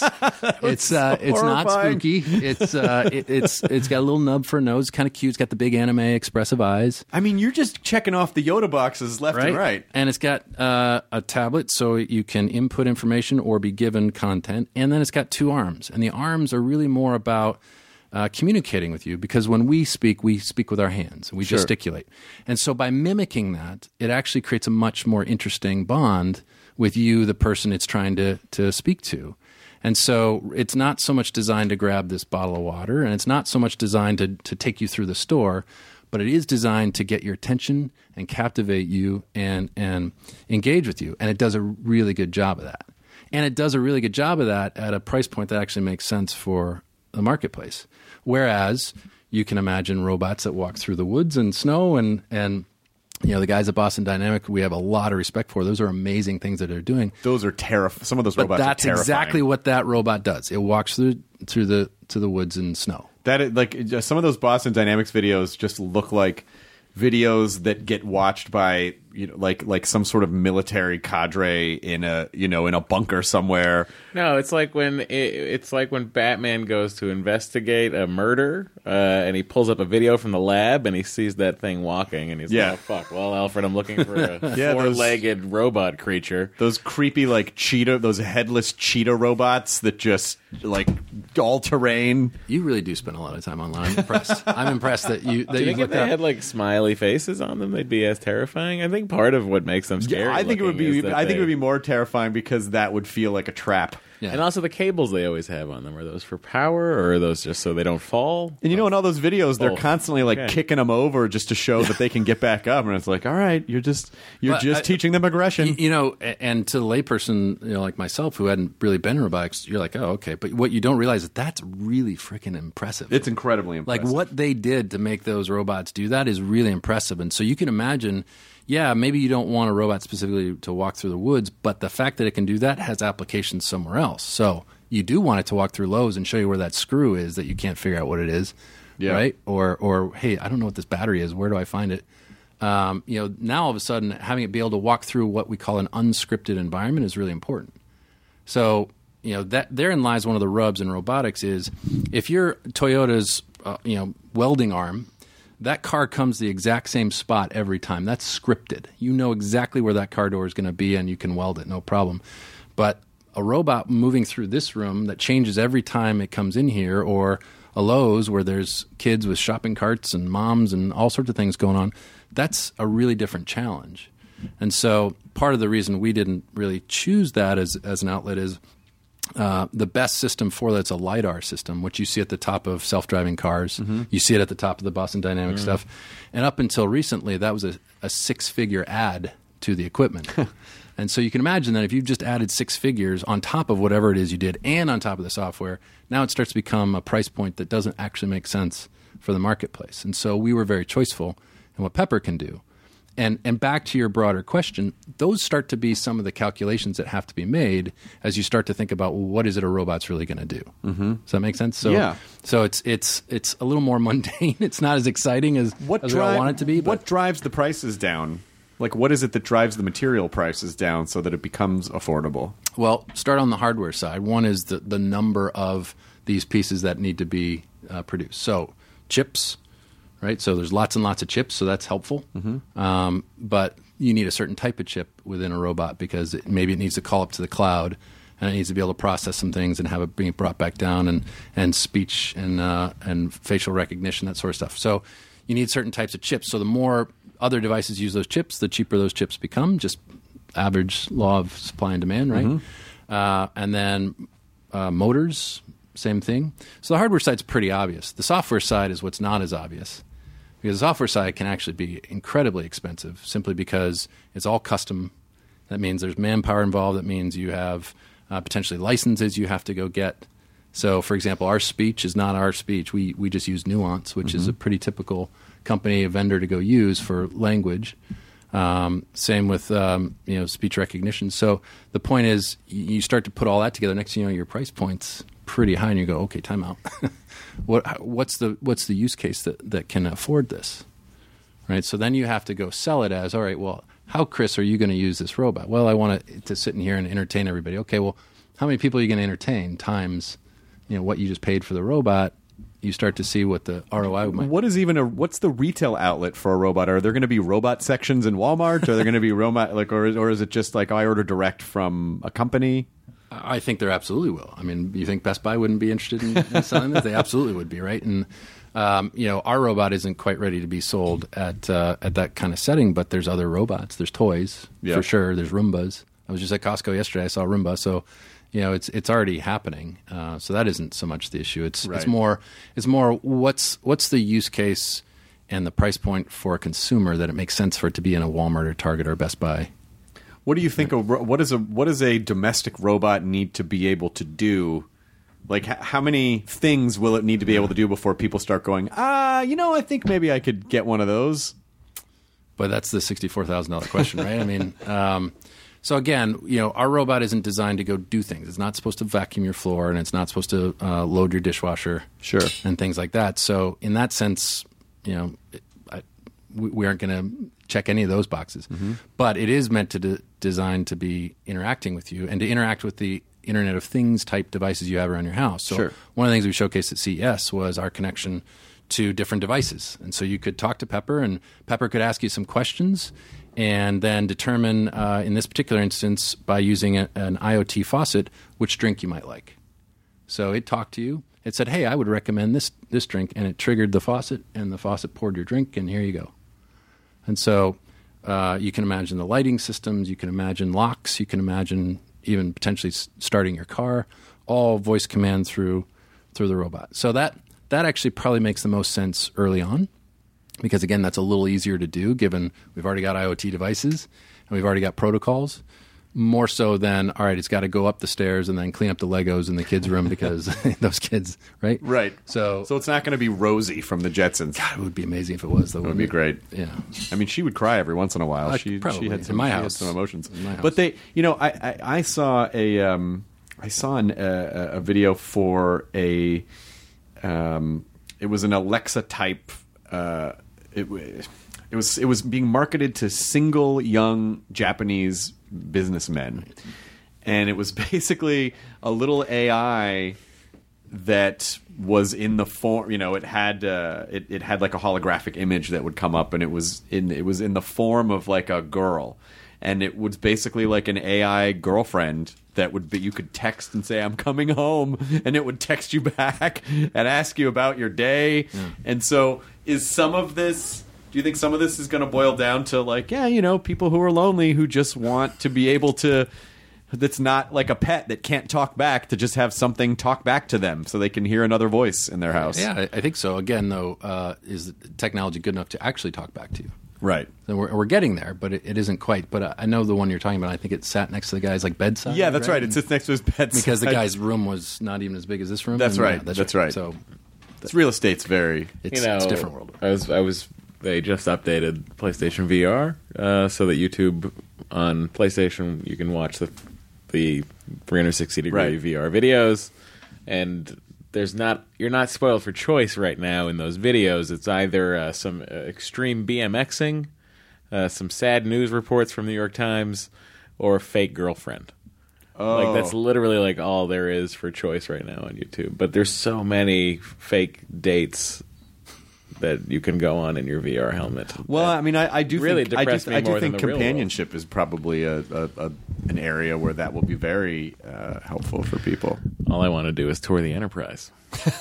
uh, so it's not horrifying. spooky. It's uh, it, it's it's got a little nub for a nose. Kind of cute. It's got the big anime expressive eyes. I mean, you're just checking off the Yoda boxes left Right. and right. And it's got uh, a tablet, so you can input information or be given content. And then it's got two arms, and the arms are really more about Uh, communicating with you, because when we speak, we speak with our hands. We Sure. gesticulate. And so by mimicking that, it actually creates a much more interesting bond with you, the person it's trying to, to speak to. And so it's not so much designed to grab this bottle of water, and it's not so much designed to, to take you through the store, but it is designed to get your attention and captivate you and, and engage with you. And it does a really good job of that. And it does a really good job of that at a price point that actually makes sense for the marketplace. Whereas you can imagine robots that walk through the woods and snow and, and you know, the guys at Boston Dynamic, we have a lot of respect for. Those are amazing things that they're doing. Those are terrifying. Some of those But robots that's are terrifying. exactly what that robot does. It walks through through the to the woods and snow. That is, like just some of those Boston Dynamics videos just look like videos that get watched by, you know, like like some sort of military cadre in a, you know, in a bunker somewhere. No, it's like when it, it's like when Batman goes to investigate a murder, uh, and he pulls up a video from the lab, and he sees that thing walking, and he's Yeah. like, "Oh fuck! Well, Alfred, I'm looking for a Yeah, those- four-legged robot creature." Those creepy like cheetah, those headless cheetah robots that just like all terrain. You really do spend a lot of time online. I'm impressed. I'm impressed that you that Do you you think if looked they up. had like smiley faces on them, they'd be as terrifying? I think part of what makes them scary. I think it would looking be. is that I think they- it would be more terrifying because that would feel like a trap. Yeah. And also the cables they always have on them, are those for power or are those just so they don't fall? And you know, in all those videos, they're Both. constantly like Okay. kicking them over just to show that they can get back up. And it's like, all right, you're just you're Well, just I- teaching them aggression. Y- You know, a- and to the layperson, you know, like myself, who hadn't really been in robotics, you're like, oh, okay. But what you don't realize is that's really freaking impressive. It's incredibly like impressive. what they did to make those robots do that is really impressive. And so you can imagine, yeah, maybe you don't want a robot specifically to walk through the woods, but the fact that it can do that has applications somewhere else. So you do want it to walk through Lowe's and show you where that screw is that you can't figure out what it is, Yeah. right? Or, or hey, I don't know what this battery is. Where do I find it? Um, you know, now all of a sudden having it be able to walk through what we call an unscripted environment is really important. So, you know, that therein lies one of the rubs in robotics is if you're Toyota's, uh, you know, welding arm, that car comes the exact same spot every time. That's scripted. You know exactly where that car door is going to be and you can weld it, no problem. But a robot moving through this room that changes every time it comes in here, or a Lowe's where there's kids with shopping carts and moms and all sorts of things going on, that's a really different challenge. And so part of the reason we didn't really choose that as, as an outlet is uh, the best system for that's a LiDAR system, which you see at the top of self-driving cars. Mm-hmm. You see it at the top of the Boston Dynamics stuff. And up until recently, that was a, a six-figure add to the equipment. And so you can imagine that if you've just added six figures on top of whatever it is you did and on top of the software, now it starts to become a price point that doesn't actually make sense for the marketplace. And so we were very choiceful in what Pepper can do. And and back to your broader question, those start to be some of the calculations that have to be made as you start to think about, well, what is it a robot's really going to do? Mm-hmm. Does that make sense? So, Yeah. So it's it's it's a little more mundane. It's not as exciting as, what as we all dri- want it to be. But What drives the prices down? Like, what is it that drives the material prices down so that it becomes affordable? Well, start on the hardware side. One is the, the number of these pieces that need to be uh, produced. So chips, right? So there's lots and lots of chips, so that's helpful. Mm-hmm. Um, but you need a certain type of chip within a robot because it, maybe it needs to call up to the cloud and it needs to be able to process some things and have it being brought back down, and, and speech and, uh, and facial recognition, that sort of stuff. So you need certain types of chips. So the more other devices use those chips, the cheaper those chips become, just average law of supply and demand, right? Mm-hmm. Uh, and then uh, motors, same thing. So the hardware side's pretty obvious. The software side is what's not as obvious. Because the software side can actually be incredibly expensive simply because it's all custom. That means there's manpower involved. That means you have uh, potentially licenses you have to go get. So, for example, our speech is not our speech. We we just use Nuance, which mm-hmm. is a pretty typical company, a vendor to go use for language. Um, same with um, you know speech recognition. So the point is, you start to put all that together. Next thing you know, your price point's pretty high, and you go, okay, time out. what what's the what's the use case that, that can afford this, right? So then you have to go sell it as, all right, well, how, Chris, are you going to use this robot? Well, I want it to sit in here and entertain everybody. Okay, well, how many people are you going to entertain times, you know, what you just paid for the robot? You start to see what the R O I might. What is even a what's the retail outlet for a robot? Are there going to be robot sections in Walmart? Are there going to be robot like, or or is it just like I order direct from a company? I think there absolutely will. I mean, you think Best Buy wouldn't be interested in, in selling this? They absolutely would be, right? And um, you know, our robot isn't quite ready to be sold at uh, at that kind of setting, but there's other robots. There's toys yeah. for sure. There's Roombas. I was just at Costco yesterday. I saw a Roomba, so you know, it's it's already happening. Uh, so that isn't so much the issue. It's right. it's more it's more what's what's the use case and the price point for a consumer that it makes sense for it to be in a Walmart or Target or Best Buy. What do you think? A, what is a what does a domestic robot need to be able to do? Like, h- how many things will it need to be able to do before people start going, ah, you know, I think maybe I could get one of those? But that's the sixty-four thousand dollars question, right? I mean, um, so again, you know, our robot isn't designed to go do things. It's not supposed to vacuum your floor, and it's not supposed to uh, load your dishwasher, sure, and things like that. So in that sense, you know, I, we, we aren't going to check any of those boxes. Mm-hmm. But it is meant to de- design to be interacting with you and to interact with the Internet of Things type devices you have around your house. So sure. one of the things we showcased at C E S was our connection to different devices. And so you could talk to Pepper, and Pepper could ask you some questions and then determine, uh, in this particular instance, by using a, an IoT faucet, which drink you might like. So it talked to you. It said, hey, I would recommend this this drink. And it triggered the faucet, and the faucet poured your drink, and here you go. And so uh, you can imagine the lighting systems, you can imagine locks, you can imagine even potentially s- starting your car, all voice command through through the robot. So that that actually probably makes the most sense early on because, again, that's a little easier to do given we've already got IoT devices and we've already got protocols. More so than, all right, it's got to go up the stairs and then clean up the Legos in the kids' room because those kids, right? Right. So so it's not going to be Rosie from the Jetsons. God, it would be amazing if it was, though. It would be great. Yeah. I mean, she would cry every once in a while. Uh, she probably. she had some, in my she had house. some emotions. In my house. But they, you know, I I, I saw a um, I saw an, uh, a video for a um, it was an Alexa type. Uh, it it was it was being marketed to single young Japanese businessmen. And it was basically a little A I that was in the form, you know, it had uh, it, it had like a holographic image that would come up, and it was in it was in the form of like a girl, and it was basically like an A I girlfriend that would be you could text and say I'm coming home, and it would text you back and ask you about your day. Yeah. And so, is some of this? Do you think some of this is going to boil down to like, yeah, you know, people who are lonely who just want to be able to. That's not like a pet that can't talk back, to just have something talk back to them so they can hear another voice in their house. Yeah, I think so. Again, though, uh, is the technology good enough to actually talk back to you? Right. So we're, we're getting there, but it, it isn't quite. But uh, I know the one you're talking about. I think it sat next to the guy's like bedside. Yeah, that's right. right. It and sits next to his bedside. Because the guy's room was not even as big as this room. That's and, right. Yeah, that's, that's right. right. So it's real estate's very. It's, you know, it's a different world. I was I was they just updated PlayStation V R uh, so that YouTube on PlayStation you can watch the the three sixty degree right. V R videos, and there's not you're not spoiled for choice right now in those videos. It's either uh, some uh, extreme BMXing, uh, some sad news reports from the New York Times, or a fake girlfriend. Oh. Like that's literally like all there is for choice right now on YouTube. But there's so many fake dates that you can go on in your V R helmet. Well, I mean, I, I do really think, I depressed do, me I do more think than the real companionship is probably a, a, a an area where that will be very uh, helpful for people. All I want to do is tour the Enterprise.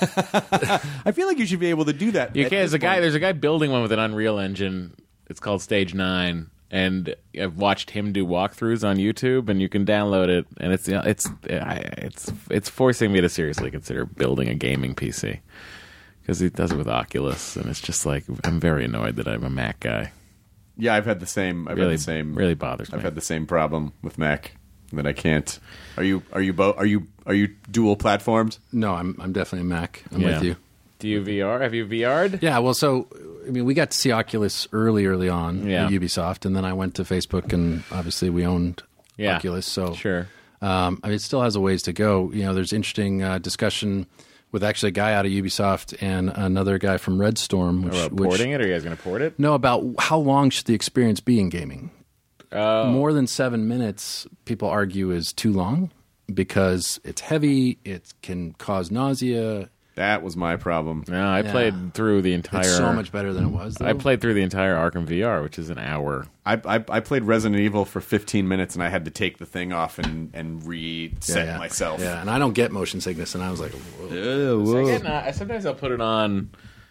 I feel like you should be able to do that. You at can, this there's a guy. point. There's a guy building one with an Unreal Engine. It's called Stage Nine, and I've watched him do walkthroughs on YouTube, and you can download it. And it's it's it's it's it's forcing me to seriously consider building a gaming P C because he does it with Oculus, and it's just like I'm very annoyed that I'm a Mac guy. Yeah, I've had the same. I've really, had the same. Really bothers me. I've had the same problem with Mac that I can't. Are you? Are you both? Are you? Are you dual platformed? No, I'm I'm definitely a Mac. I'm Yeah. with you. Do you V R? Have you V R'd? Yeah, well, so I mean, we got to see Oculus early, early on Yeah. at Ubisoft, and then I went to Facebook, and obviously we owned Yeah. Oculus. So Sure. Um, I mean, it still has a ways to go. You know, there's interesting uh, discussion with actually a guy out of Ubisoft and another guy from Red Storm. Which, About which, porting it? Are you guys going to port it? No, about how long should the experience be in gaming? Oh. More than seven minutes, people argue, is too long because it's heavy, it can cause nausea. That was my problem. No, I Yeah. played through the entire. It's so much better than it was, though. I played through the entire Arkham V R, which is an hour. I, I I played Resident Evil for fifteen minutes, and I had to take the thing off and and reset yeah, yeah. myself. Yeah, and I don't get motion sickness, and I was like, whoa. So I get not- sometimes I'll put it on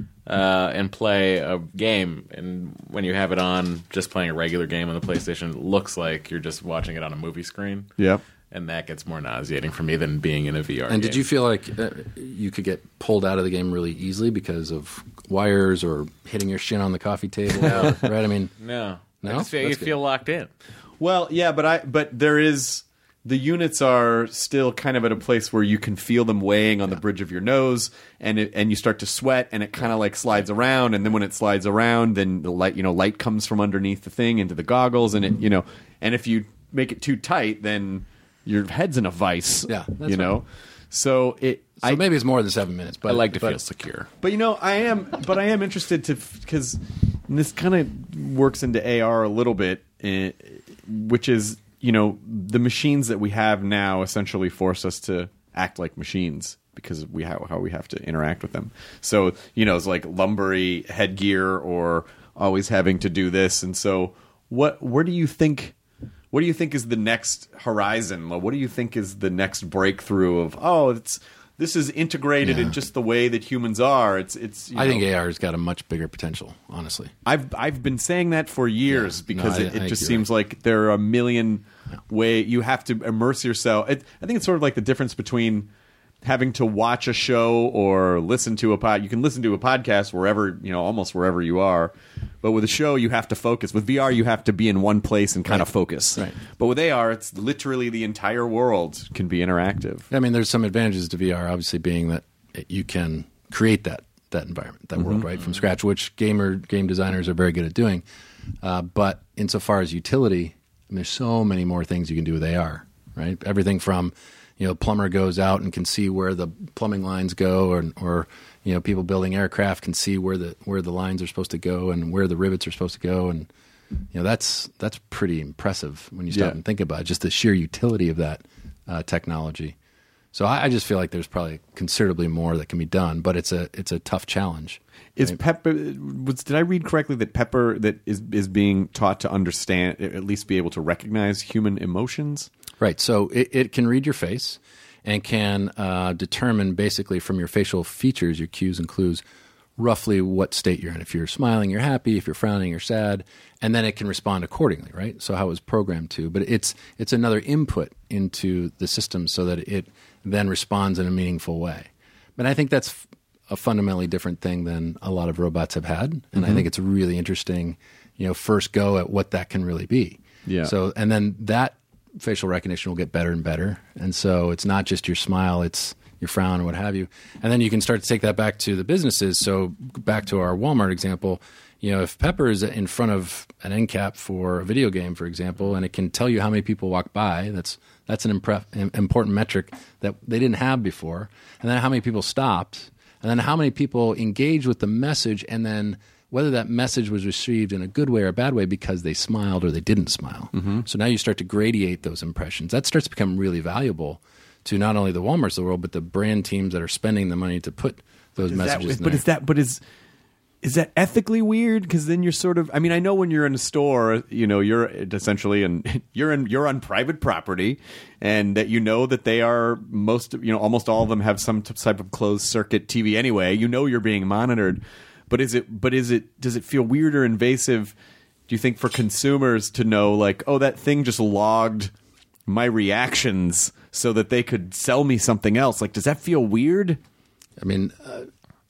uh, and play a game, and when you have it on, just playing a regular game on the PlayStation, it looks like you're just watching it on a movie screen. Yep. And that gets more nauseating for me than being in a V R And game. did you feel like uh, you could get pulled out of the game really easily because of wires or hitting your shin on the coffee table? Right? I mean, No. No? I just feel, That's you good. feel locked in. Well, yeah, but I but there is the units are still kind of at a place where you can feel them weighing on the bridge of your nose, and it, and you start to sweat, and it kind of like slides around, and then when it slides around, then the light you know light comes from underneath the thing into the goggles, and it you know, and if you make it too tight, then your head's in a vice. Yeah, that's you know. right. So it. so I maybe it's more than seven minutes, but I like to but, feel secure. But you know, I am, but I am interested to because this kind of works into A R a little bit, eh, which is you know the machines that we have now essentially force us to act like machines because we how how we have to interact with them. So you know, it's like lumbery headgear or always having to do this, and so what? Where do you think? What do you think is the next horizon? What do you think is the next breakthrough of oh, it's this is integrated Yeah. in just the way that humans are. It's it's. You I know, think A R has got a much bigger potential, honestly. I've I've been saying that for years Yeah. because No, I- it, it I just agree. seems like there are a million way you have to immerse yourself. It, I think it's sort of like the difference between having to watch a show or listen to a pod. You can listen to a podcast wherever you know, almost wherever you are. But with a show, you have to focus. With V R, you have to be in one place and kind of focus. Right. But with A R, it's literally the entire world can be interactive. I mean, there's some advantages to V R, obviously, being that you can create that that environment, that world, right, from scratch, which gamer game designers are very good at doing. Uh, but insofar as utility, I mean, there's so many more things you can do with A R, right? Everything from, you know, plumber goes out and can see where the plumbing lines go, or, or you know, people building aircraft can see where the where the lines are supposed to go and where the rivets are supposed to go, and you know, that's that's pretty impressive when you stop Yeah. and think about it, just the sheer utility of that uh, technology. So I, I just feel like there's probably considerably more that can be done, but it's a it's a tough challenge. Is Pepper? Was, did I read correctly that Pepper that is is being taught to understand, at least be able to recognize human emotions? Right. So it, it can read your face and can uh, determine basically from your facial features, your cues and clues, roughly what state you're in. If you're smiling, you're happy. If you're frowning, you're sad. And then it can respond accordingly, right? So how it was programmed to. But it's it's another input into the system so that it then responds in a meaningful way. But I think that's a fundamentally different thing than a lot of robots have had. And I think it's a really interesting, you know, first go at what that can really be. Yeah. So, and then that facial recognition will get better and better. And so it's not just your smile, it's your frown or what have you. And then you can start to take that back to the businesses. So back to our Walmart example, you know, if Pepper is in front of an end cap for a video game, for example, and it can tell you how many people walk by, that's that's an impre- important metric that they didn't have before. And then how many people stopped, and then how many people engaged with the message, and then whether that message was received in a good way or a bad way because they smiled or they didn't smile. Mm-hmm. So now you start to gradiate those impressions. That starts to become really valuable to not only the Walmarts of the world, but the brand teams that are spending the money to put those Is that- messages in but there. is that? But is is that ethically weird? Because then you're sort of. I mean, I know when you're in a store, you know, you're essentially and you're in you're on private property, and that you know that they are most. You know, almost all of them have some type of closed circuit T V anyway. You know, you're being monitored. But is it? But is it? Does it feel weird or invasive? Do you think for consumers to know, like, oh, that thing just logged my reactions so that they could sell me something else? Like, does that feel weird? I mean, uh,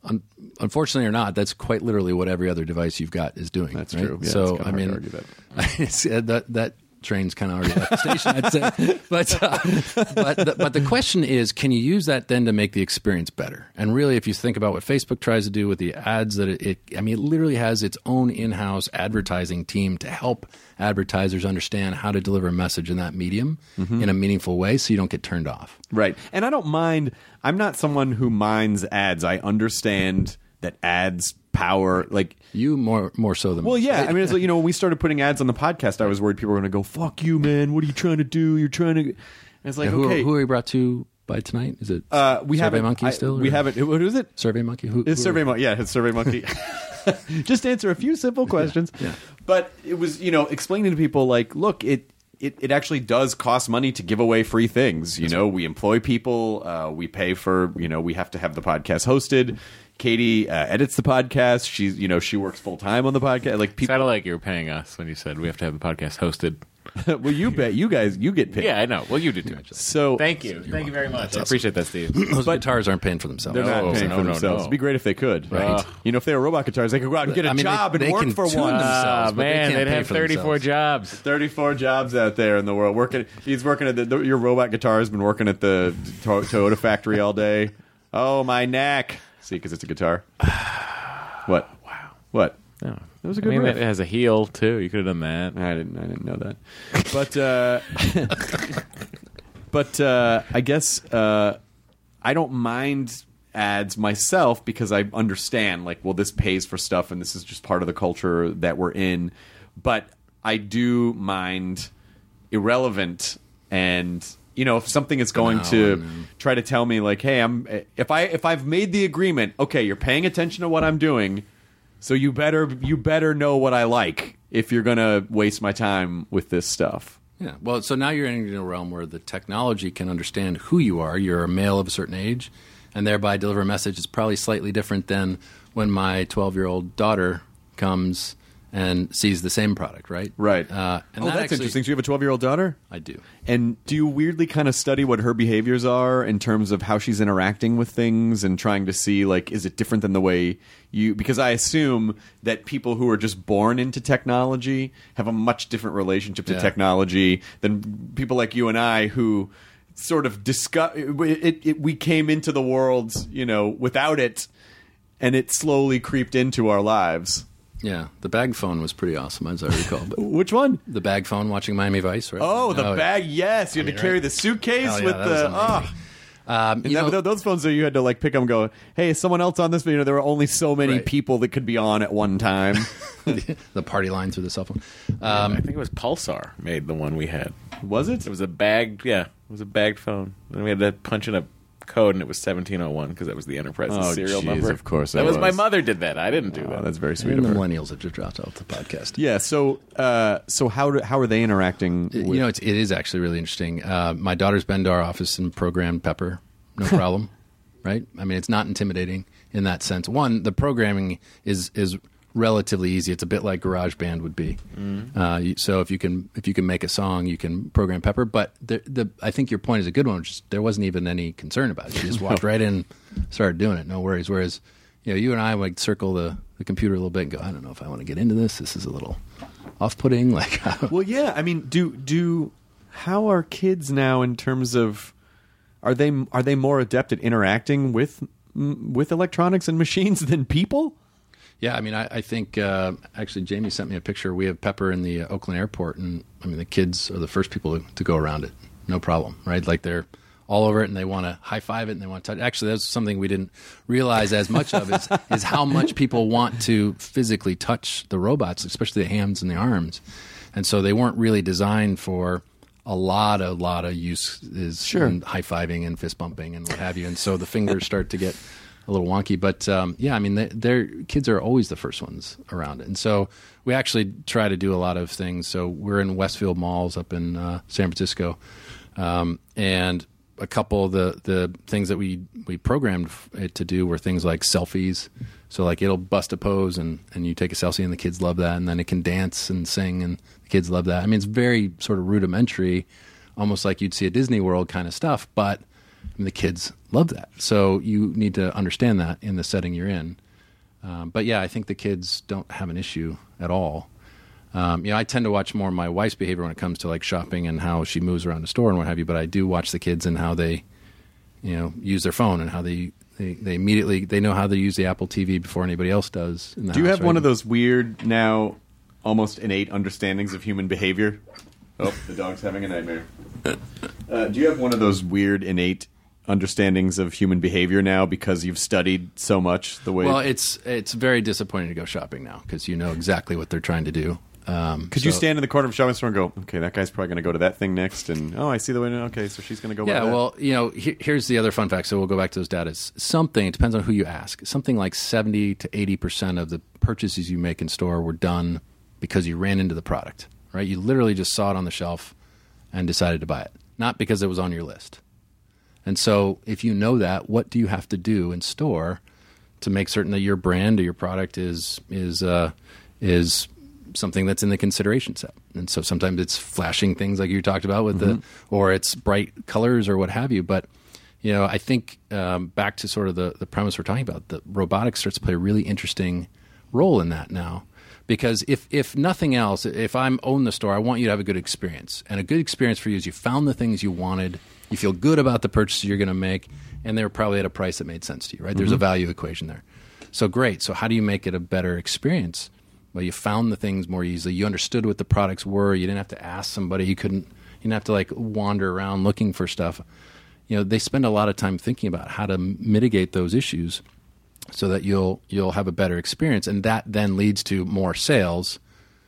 un- unfortunately or not, that's quite literally what every other device you've got is doing. That's right? true. Yeah, so it's kinda I hard to mean, argue that. it's, uh, that that train's kind of already left the station, I'd say. But uh, but the, but the question is, can you use that then to make the experience better? And really, if you think about what Facebook tries to do with the ads, that it, it I mean, it literally has its own in-house advertising team to help advertisers understand how to deliver a message in that medium Mm-hmm. in a meaningful way, so you don't get turned off. Right. And I don't mind. I'm not someone who minds ads. I understand that ads power, like, You more more so than well, most, yeah. right? I mean, it's like, you know, when we started putting ads on the podcast, I was worried people were going to go, fuck you, man. What are you trying to do? You're trying to. And it's like, Yeah, who, okay. who are you brought to by tonight? Is it uh, we Survey haven't, Monkey I- still? We or- haven't. What is it? Survey Monkey? Who, It's who Survey are- Monkey. Yeah, it's Survey Monkey. Just answer a few simple questions. yeah. But it was, you know, explaining to people like, look, it, it, it actually does cost money to give away free things. You know, we employ people. Uh, we pay for, you know, we have to have the podcast hosted. Katie uh, edits the podcast. She's, you know, she works full time on the podcast. Like people, Sounded like you were paying us when you said we have to have the podcast hosted. well, you bet you guys, you get paid. Yeah, I know. Well, you do too. So Thank you. Thank you very much. I appreciate that, Steve. Those guitars aren't paying for themselves. they're not No, paying no, for no, themselves. no. It'd be great if they could. Right. You know, if they were robot guitars, they could go out and get a I mean, job they- and they work can for tune one. themselves. Ah, but they man, can't they'd pay have for thirty-four themselves. jobs. thirty-four jobs out there in the world working. He's working at the your robot guitar has been working at the to- Toyota factory all day. Oh, my neck. See, because it's a guitar. What? Wow. What? No. That was a I good mean, riff. it has a heel too. You could have done that. I didn't. I didn't know that. But uh, but uh, I guess uh, I don't mind ads myself because I understand. Like, well, this pays for stuff, and this is just part of the culture that we're in. But I do mind irrelevant, and you know, if something is going No, to no. try to tell me like, hey, I'm if I if I've made the agreement, okay, you're paying attention to what I'm doing. So you better you better know what I like if you're gonna waste my time with this stuff. Yeah. Well, so now you're entering a realm where the technology can understand who you are. You're a male of a certain age, and thereby deliver a message that's probably slightly different than when my twelve-year-old daughter comes and sees the same product, right? Right. Uh, and oh, that that's actually- interesting. So you have a twelve-year-old daughter? I do. And do you weirdly kind of study what her behaviors are in terms of how she's interacting with things and trying to see, like, is it different than the way you... Because I assume that people who are just born into technology have a much different relationship to Yeah. technology than people like you and I who sort of discuss... It, it, it, we came into the world, you know, without it, and it slowly creeped into our lives. Yeah. The bag phone was pretty awesome, as I recall. But Which one? the bag phone watching Miami Vice, right? Oh, the yeah. bag, yes. You had to mean, carry right? the suitcase Hell yeah, with that was the... amazing. Oh. Um, And you that, know, those phones that you had to like pick up and go, hey, is someone else on this? But, you know, there were only so many Right. people that could be on at one time. the party line through the cell phone. Um, I think it was Pulsar made the one we had. Was it? It was a bagged, yeah, it was a bagged phone. And we had to punch in a code, and it was seventeen oh one because that was the Enterprise's Oh, serial geez, number. of course that it was. My was. mother did that. I didn't do Oh, that. that's very sweet and of the her. millennials that just dropped off the podcast. Yeah. So, uh, so how do, how are they interacting? With, You know, it's, it is actually really interesting. Uh, my daughter's been to our office and programmed Pepper, no problem, right? I mean, it's not intimidating in that sense. One, the programming is is relatively easy. It's a bit like GarageBand would be. Mm-hmm. Uh, you, so if you can if you can make a song, you can program Pepper. But the, the I think your point is a good one. Which is there wasn't even any concern about it. She just walked right in, started doing it, no worries. Whereas, you know, you and I would circle the, the computer a little bit and go, I don't know if I want to get into this. This is a little off-putting. Like, well, yeah. I mean, do do how are kids now in terms of are they are they more adept at interacting with with electronics and machines than people? Yeah, I mean, I, I think uh, actually Jamie sent me a picture. We have Pepper in the uh, Oakland airport, and I mean, the kids are the first people to, to go around it. No problem, right? Like they're all over it, and they want to high five it, and they want to touch. Actually, that's something we didn't realize as much of is, is how much people want to physically touch the robots, especially the hands and the arms. And so they weren't really designed for a lot, a lot of uses, Sure. and high fiving and fist bumping and what have you. And so the fingers start to get a little wonky, but um, yeah, I mean, they, their kids are always the first ones around it, and so we actually try to do a lot of things. So we're in Westfield Malls up in uh, San Francisco, um, and a couple of the the things that we we programmed it to do were things like selfies. So like it'll bust a pose and and you take a selfie, and the kids love that, and then it can dance and sing, and the kids love that. I mean, it's very sort of rudimentary, almost like you'd see a Disney World kind of stuff, but I mean, the kids love that. So you need to understand that in the setting you're in. Um, but yeah, I think the kids don't have an issue at all. Um, you know, I tend to watch more my wife's behavior when it comes to like shopping and how she moves around the store and what have you. But I do watch the kids and how they, you know, use their phone and how they they, they immediately they know how to use the Apple T V before anybody else does. In the Do you house, have one right? of those weird now, almost innate understandings of human behavior? Oh, the dog's having a nightmare. Uh, do you have one of those weird innate understandings of human behavior now because you've studied so much the way? Well, it's it's very disappointing to go shopping now because you know exactly what they're trying to do. Um, Could so, you stand in the corner of a shopping store and go, okay, that guy's probably going to go to that thing next, and oh, I see the way. Okay, so she's going to go. Yeah, with that. well, you know, he, here's the other fun fact. So we'll go back to those data. Something, it depends on who you ask. Something like seventy to eighty percent of the purchases you make in store were done because you ran into the product, right? You literally just saw it on the shelf and decided to buy it, not because it was on your list. And so if you know that, what do you have to do in store to make certain that your brand or your product is is uh, is something that's in the consideration set? And so sometimes it's flashing things like you talked about with mm-hmm. the, or it's bright colors or what have you. But, you know, I think um, back to sort of the, the premise we're talking about, the robotics starts to play a really interesting role in that now. Because if, if nothing else, if I'm own the store, I want you to have a good experience. And a good experience for you is you found the things you wanted, you feel good about the purchases you're going to make, and they were probably at a price that made sense to you, right? Mm-hmm. There's a value equation there. So great. So how do you make it a better experience? Well, you found the things more easily. You understood what the products were. You didn't have to ask somebody. You couldn't. You didn't have to like wander around looking for stuff. You know, they spend a lot of time thinking about how to mitigate those issues so that you'll you'll have a better experience, and that then leads to more sales.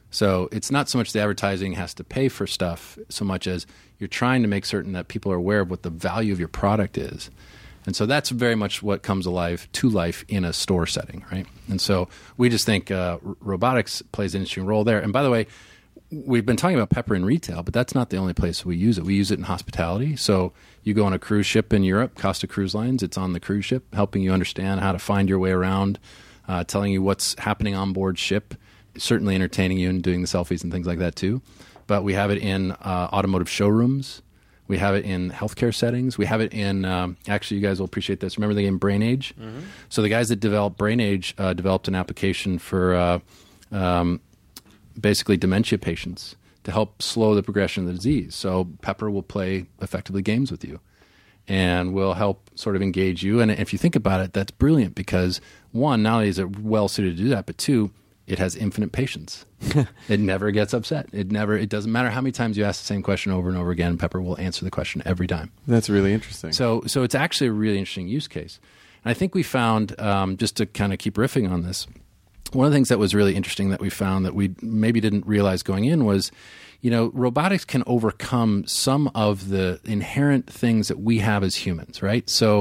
So it's not so much the advertising has to pay for stuff so much as you're trying to make certain that people are aware of what the value of your product is. And so that's very much what comes alive to life in a store setting, right? And so we just think uh, r- robotics plays an interesting role there. And by the way, we've been talking about Pepper in retail, but that's not the only place we use it. We use it in hospitality. So you go on a cruise ship in Europe, Costa Cruise Lines, it's on the cruise ship, helping you understand how to find your way around, uh, telling you what's happening on board ship, certainly entertaining you and doing the selfies and things like that too. But we have it in uh, automotive showrooms. We have it in healthcare settings. We have it in, um, actually, you guys will appreciate this. Remember the game Brain Age? Mm-hmm. So the guys that developed Brain Age uh, developed an application for uh, um, basically dementia patients to help slow the progression of the disease. So Pepper will play effectively games with you and will help sort of engage you. And if you think about it, that's brilliant because, one, not only is it well suited to do that, but two, it has infinite patience. It never gets upset. It never. It doesn't matter how many times you ask the same question over and over again. Pepper will answer the question every time. That's really interesting. So, so it's actually a really interesting use case. And I think we found, um, just to kind of keep riffing on this, one of the things that was really interesting that we found that we maybe didn't realize going in was, you know, robotics can overcome some of the inherent things that we have as humans, right? So,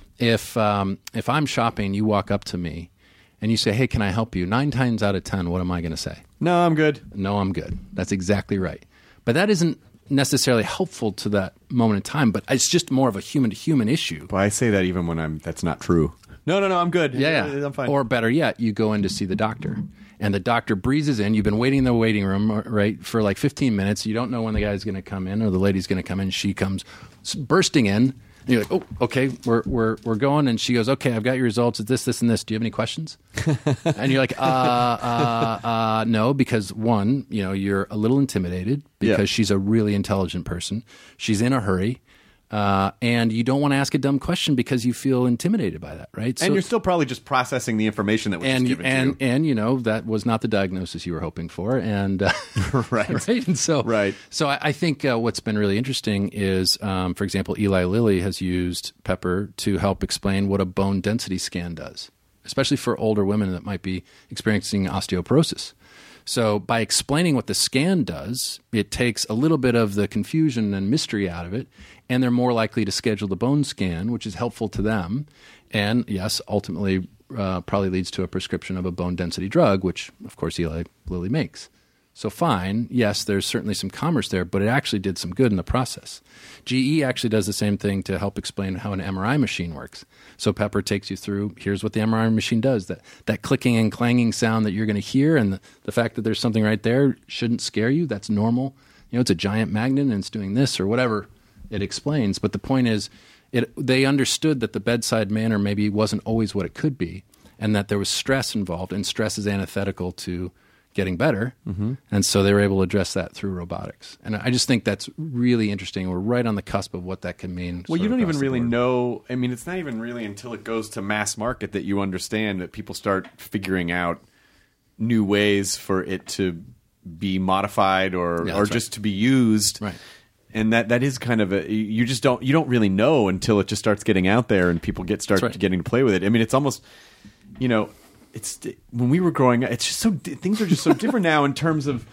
if um, if I'm shopping, you walk up to me. And you say, hey, can I help you? Nine times out of ten, what am I going to say? No, I'm good. No, I'm good. That's exactly right. But that isn't necessarily helpful to that moment in time, but it's just more of a human-to-human issue. Well, I say that even when I'm that's not true. No, no, no, I'm good. Yeah, yeah. I'm fine. Or better yet, you go in to see the doctor. And the doctor breezes in. You've been waiting in the waiting room, right, for like fifteen minutes. You don't know when the guy's going to come in or the lady's going to come in. She comes bursting in. And you're like, oh, okay, we're we're we're going. And she goes, okay, I've got your results. It's this, this, and this. Do you have any questions? And you're like, uh, uh, uh, no, because one, you know, you're a little intimidated because Yeah. she's a really intelligent person. She's in a hurry. Uh, and you don't want to ask a dumb question because you feel intimidated by that, right? and you're still probably just processing the information that was and just given and to you. and you know that was not the diagnosis you were hoping for, and uh, Right. right, and so Right. So I, I think uh, what's been really interesting is, um, for example, Eli Lilly has used Pepper to help explain what a bone density scan does, especially for older women that might be experiencing osteoporosis. So by explaining what the scan does, it takes a little bit of the confusion and mystery out of it, and they're more likely to schedule the bone scan, which is helpful to them. And yes, ultimately uh, probably leads to a prescription of a bone density drug, which of course Eli Lilly makes. So fine, yes, there's certainly some commerce there, but it actually did some good in the process. G E actually does the same thing to help explain how an M R I machine works. So Pepper takes you through, here's what the M R I machine does. That that clicking and clanging sound that you're going to hear, and the, the fact that there's something right there shouldn't scare you. That's normal. You know, it's a giant magnet and it's doing this or whatever it explains. But the point is, it, they understood that the bedside manner maybe wasn't always what it could be, and that there was stress involved, and stress is antithetical to getting better. Mm-hmm. And so they were able to address that through robotics. And I just think that's really interesting. We're right on the cusp of what that can mean. Well, you sort of don't even across the really board. know. I mean, it's not even really until it goes to mass market that you understand that people start figuring out new ways for it to be modified or Yeah, or that's just right. to be used. Right. And that, that is kind of a you just don't you don't really know until it just starts getting out there and people get start That's right. getting to play with it. I mean, it's almost, you know, it's when we were growing up, it's just so things are just so different now in terms of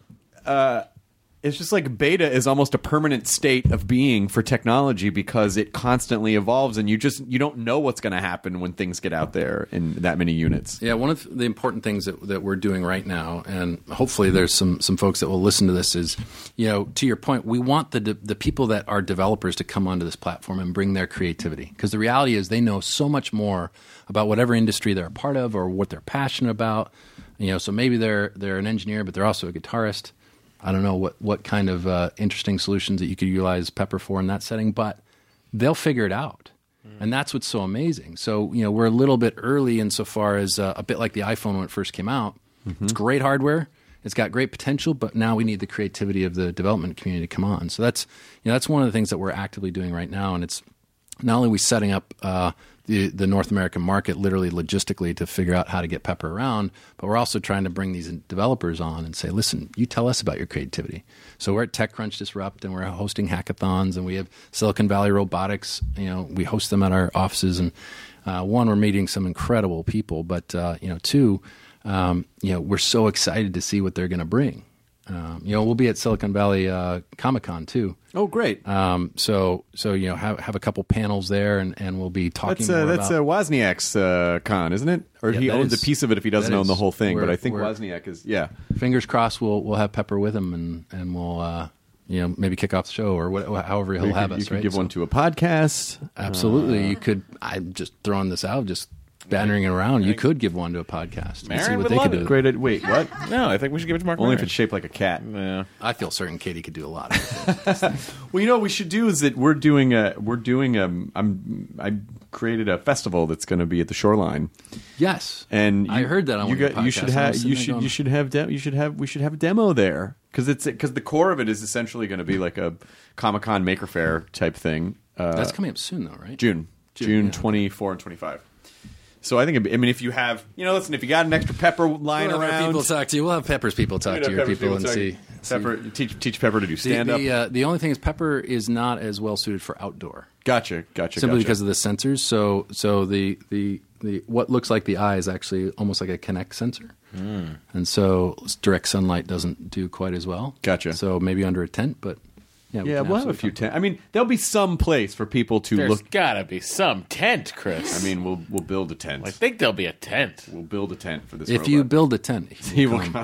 uh it's just like beta is almost a permanent state of being for technology because it constantly evolves and you just you don't know what's going to happen when things get out there in that many units. Yeah, one of the important things that, that we're doing right now, and hopefully there's some, some folks that will listen to this, is, you know, to your point, we want the the people that are developers to come onto this platform and bring their creativity. Because the reality is they know so much more about whatever industry they're a part of or what they're passionate about. You know, so maybe they're they're an engineer, but they're also a guitarist. I don't know what, what kind of uh, interesting solutions that you could utilize Pepper for in that setting, but they'll figure it out. Mm. And that's what's so amazing. So, you know, we're a little bit early insofar as uh, a bit like the iPhone when it first came out. Mm-hmm. It's great hardware. It's got great potential, but now we need the creativity of the development community to come on. So that's, you know, that's one of the things that we're actively doing right now. And it's not only are we setting up uh, the, the North American market literally logistically to figure out how to get Pepper around, but we're also trying to bring these developers on and say, listen, you tell us about your creativity. So we're at TechCrunch Disrupt, and we're hosting hackathons, and we have Silicon Valley Robotics. You know, we host them at our offices, and uh, one, we're meeting some incredible people, but uh, you know, two, um, you know, we're so excited to see what they're going to bring. Um, you know, we'll be at Silicon Valley uh, Comic Con too. Oh, great! Um, so, so you know, have have a couple panels there, and, and we'll be talking That's uh, more that's about. uh, Wozniak's uh, con, isn't it? Or Yeah, he that owns is- a piece of it if he doesn't that own the is- whole thing. But we're- I think we're- Wozniak is yeah. Fingers crossed, we'll we'll have Pepper with him, and and we'll uh, you know, maybe kick off the show or what, however he'll you have could, us. you could right? give So- one to a podcast. Absolutely, you could. I'm just throwing this out, just bantering it around. You could give one to a podcast. and see Marin what would they love could it. do. Great. id- Wait, what? No, I think we should give it to Mark. Only if Maron. it's shaped like a cat. Yeah. I feel certain Katie could do a lot of it. Well, you know what we should do is that we're doing a we're doing a I'm I created a festival that's going to be at the Shoreline, Yes, and you, I heard that on you one of your you should podcasts, and I have was you sitting there should going- you should have de- you should have we should have a demo there because it's because the core of it is essentially going to be like a Comic Con Maker Faire type thing. Uh, that's coming up soon, though, right? June June, June yeah. twenty-four and twenty-five. So I think it'd be, I mean if you have you know listen if you got an extra Pepper lying We'll have our around. people talk to you. We'll have Pepper's people talk you to know, your Pepper's people and talk- see. Pepper teach teach Pepper to do The, stand up. the, uh, the only thing is Pepper is not as well suited for outdoor. Gotcha, gotcha. Simply gotcha. because of the sensors. So so the, the, the what looks like the eye is actually almost like a Kinect sensor. Mm. And so direct sunlight doesn't do quite as well. Gotcha. So maybe under a tent, but yeah, we Yeah, can we'll have a absolutely few talk tent. I mean, there'll be some place for people to There's look. gotta be some tent, Chris. I mean, we'll we'll build a tent. I think there'll be a tent. We'll build a tent for this. If robot. you build a tent, he will come.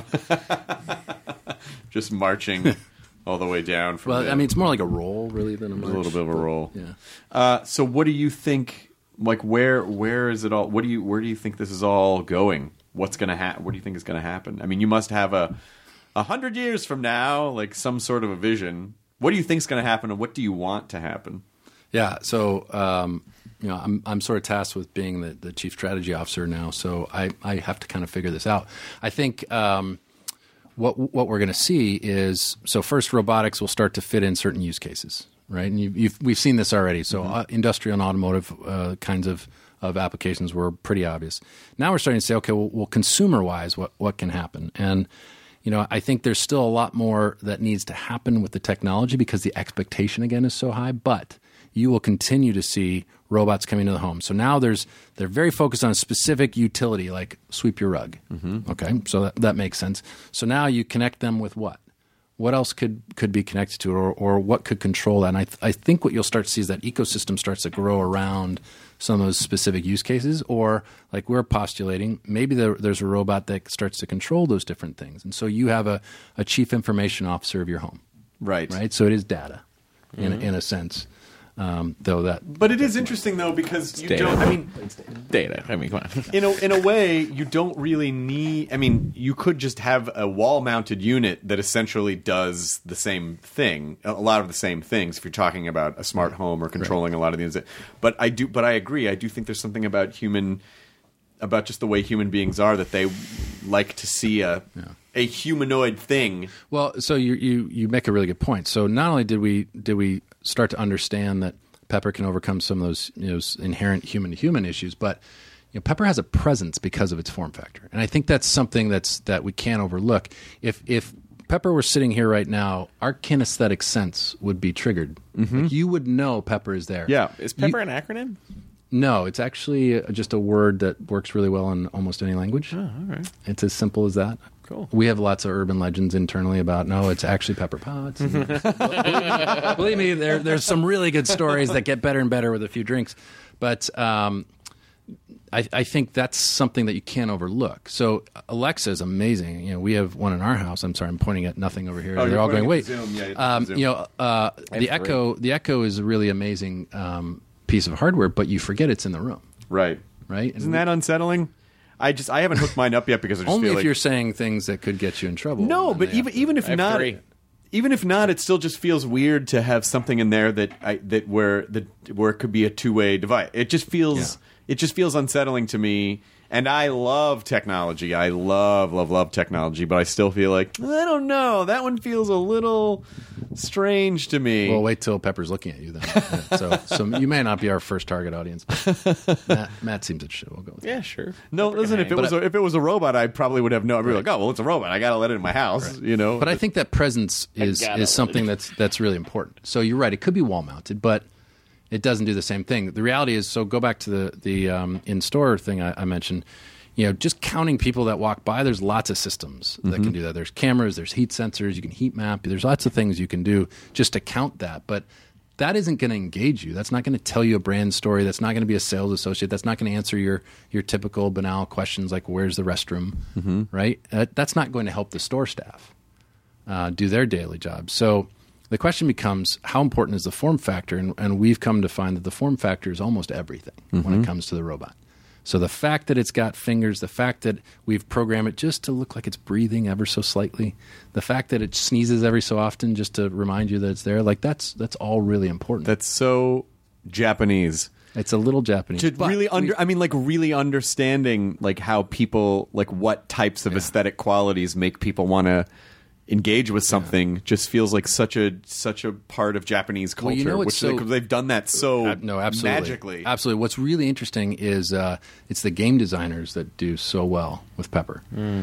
Just marching all the way down from. Well, the, I mean, it's more like a roll, really, than a a march. little bit of a but, roll. Yeah. Uh, so, what do you think? Like, where where is it all? What do you where do you think this is all going? What's going to happen? What do you think is going to happen? I mean, you must have a a hundred years from now, like some sort of a vision. What do you think is going to happen, and what do you want to happen? Yeah, so um, you know, I'm I'm sort of tasked with being the, the chief strategy officer now, so I, I have to kind of figure this out. I think um, what what we're going to see is so first robotics will start to fit in certain use cases, right? And you've, you've we've seen this already. So mm-hmm. uh, industrial and automotive uh, kinds of of applications were pretty obvious. Now we're starting to say, okay, well, well consumer wise, what what can happen? And you know, I think there's still a lot more that needs to happen with the technology because the expectation again is so high, but you will continue to see robots coming to the home. So now there's they're very focused on a specific utility like sweep your rug. Mm-hmm. Okay, so that, that makes sense. So now you connect them with what? What else could, could be connected to it, or, or what could control that? And I, th- I think what you'll start to see is that ecosystem starts to grow around some of those specific use cases, or like we're postulating, maybe there, there's a robot that starts to control those different things. And so you have a, a chief information officer of your home, Right. right? So it is data in, mm-hmm. in a sense. Um, though that, But it is interesting though because you data. don't. I mean, Data. I mean, come on. in a in a way, you don't really need. I mean, you could just have a wall-mounted unit that essentially does the same thing, a lot of the same things. If you're talking about a smart home or controlling a lot of these, but I do. But I agree. I do think there's something about human, about just the way human beings are that they like to see a a humanoid thing. well, so you, you you make a really good point. So not only did we did we start to understand that Pepper can overcome some of those, you know, inherent human to human issues, but you know, Pepper has a presence because of its form factor, and I think that's something that's that we can't overlook. If if Pepper were sitting here right now, our kinesthetic sense would be triggered. Like, you would know Pepper is there. Yeah. Is Pepper an acronym? No, it's actually uh, just a word that works really well in almost any language. Oh, all right. It's as simple as that. Cool. We have lots of urban legends internally about, no, it's actually Pepper Potts. And- Believe me, there, there's some really good stories that get better and better with a few drinks. But um, I, I think that's something that you can't overlook. So Alexa is amazing. You know, we have one in our house. I'm sorry, I'm pointing at nothing over here. Oh, They're you're all going, pointing wait. at the Zoom. Yeah, um, Zoom. you know, uh, the have Echo. The Echo is a really amazing um, piece of hardware, but you forget it's in the room, Right. right? Isn't that unsettling? I just I haven't hooked mine up yet because I just only feel if like you're saying things that could get you in trouble? no, then but they even have to- even if I have not, three. even if not, it still just feels weird to have something in there that I, that where that where it could be a two way device. It just feels Yeah. it just feels unsettling to me. And I love technology. I love, love, love technology. But I still feel like, I don't know. That one feels a little strange to me. Well, wait till Pepper's looking at you then. Yeah, so, so you may not be our first target audience. Matt, Matt seems interested. We'll go with that. Yeah, sure. no, Pepper listen, can if it hang. was a, if it was a robot, I probably would have no. I'd be like, oh, well, it's a robot. I got to let it in my house, you know. But I think that presence is gotta is something that's that's really important. So you're right; it could be wall mounted, but it doesn't do the same thing. The reality is, so go back to the the um, in store thing I, I mentioned. You know, just counting people that walk by. There's lots of systems that can do that. There's cameras, there's heat sensors. You can heat map. There's lots of things you can do just to count that. But that isn't going to engage you. That's not going to tell you a brand story. That's not going to be a sales associate. That's not going to answer your your typical banal questions like where's the restroom, mm-hmm. right? That, that's not going to help the store staff uh, do their daily job. So the question becomes, how important is the form factor? And, and we've come to find that the form factor is almost everything mm-hmm. when it comes to the robot. So the fact that it's got fingers, the fact that we've programmed it just to look like it's breathing ever so slightly, the fact that it sneezes every so often just to remind you that it's there, like that's that's all really important. That's so Japanese. It's a little Japanese. To but really under, we've- I mean, like really understanding like how people, like what types of aesthetic qualities make people want to engage with something, just feels like such a such a part of Japanese culture. Well, you know, it's which so- they, they've done that so Ab- no, absolutely, magically. Absolutely. What's really interesting is uh, it's the game designers that do so well with Pepper.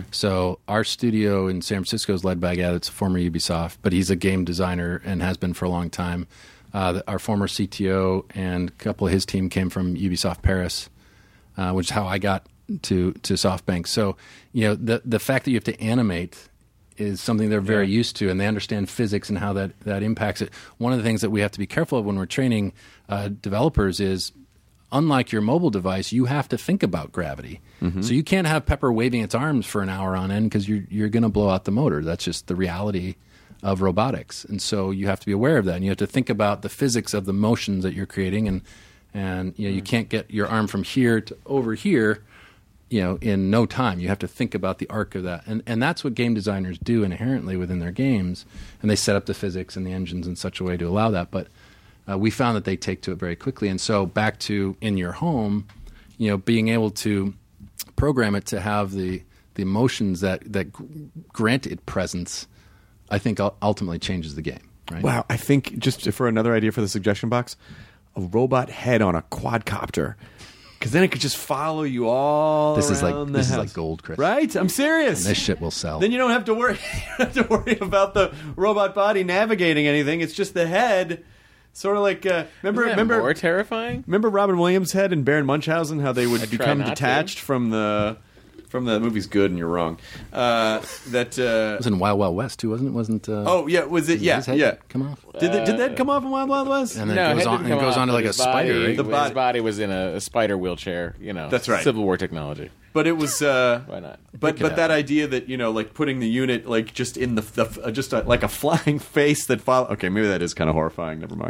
So our studio in San Francisco is led by a guy that's a former Ubisoft, but he's a game designer and has been for a long time. Uh, the, our former C T O and a couple of his team came from Ubisoft Paris, uh, which is how I got to to SoftBank. So you know the the fact that you have to animate is something they're very used to, and they understand physics and how that, that impacts it. One of the things that we have to be careful of when we're training uh, developers is, unlike your mobile device, you have to think about gravity. Mm-hmm. So you can't have Pepper waving its arms for an hour on end because you're, you're going to blow out the motor. That's just the reality of robotics. And so you have to be aware of that, and you have to think about the physics of the motions that you're creating, and, and you know, you can't get your arm from here to over here, you know, in no time. You have to think about the arc of that. And and that's what game designers do inherently within their games. And they set up the physics and the engines in such a way to allow that. But uh, we found that they take to it very quickly. And so back to in your home, you know, being able to program it to have the the emotions that, that grant it presence, I think ultimately changes the game. Right? Wow, I think just for another idea for the suggestion box, a robot head on a quadcopter. Because then it could just follow you all This is like around the this house. is like gold, Chris. Right? I'm serious. And this shit will sell. Then you don't have to worry. You don't have to worry about the robot body navigating anything. It's just the head, sort of like uh, remember Isn't that remember more terrifying? remember Robin Williams' head in Baron Munchausen, how they would I try become not to. detached from the from the movie's good and you're wrong. Uh, that uh, It was in Wild Wild West too, wasn't it? Wasn't uh, oh yeah, was it? Yeah, his head yeah. come off? Did that, did that come off in Wild Wild West? And then No, it goes head on, didn't and it come goes off, on to but like a his spider, body, right? The body- His body was in a, a spider wheelchair. You know, That's right. Civil War technology. But it was uh, Why not? But but that idea that you know, like putting the unit like just in the, the uh, just a, like a flying face that follow. Okay, maybe that is kind of horrifying. Never mind.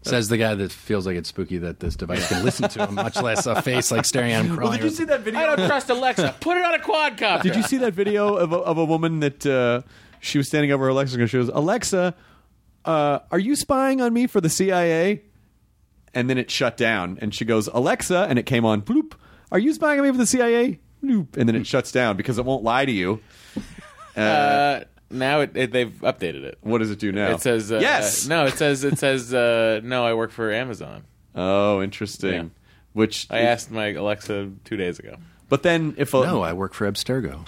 Says the guy that feels like it's spooky that this device can listen to him, much less a face like staring at him crawling. Well, did you see that video? I don't trust Alexa. Put it on a quadcopter. Did you see that video of a, of a woman that uh, she was standing over her Alexa and she goes, Alexa, uh, are you spying on me for the C I A? And then it shut down. And she goes, Alexa, and it came on, bloop, are you spying on me for the C I A? Bloop. And then it shuts down because it won't lie to you. Uh, Uh, now it, it, they've updated it. what does it do now? It says uh, yes. No, it says it says uh, no. I work for Amazon. Oh, interesting. Yeah. Which I asked my Alexa two days ago. But then if a, No, I work for Abstergo.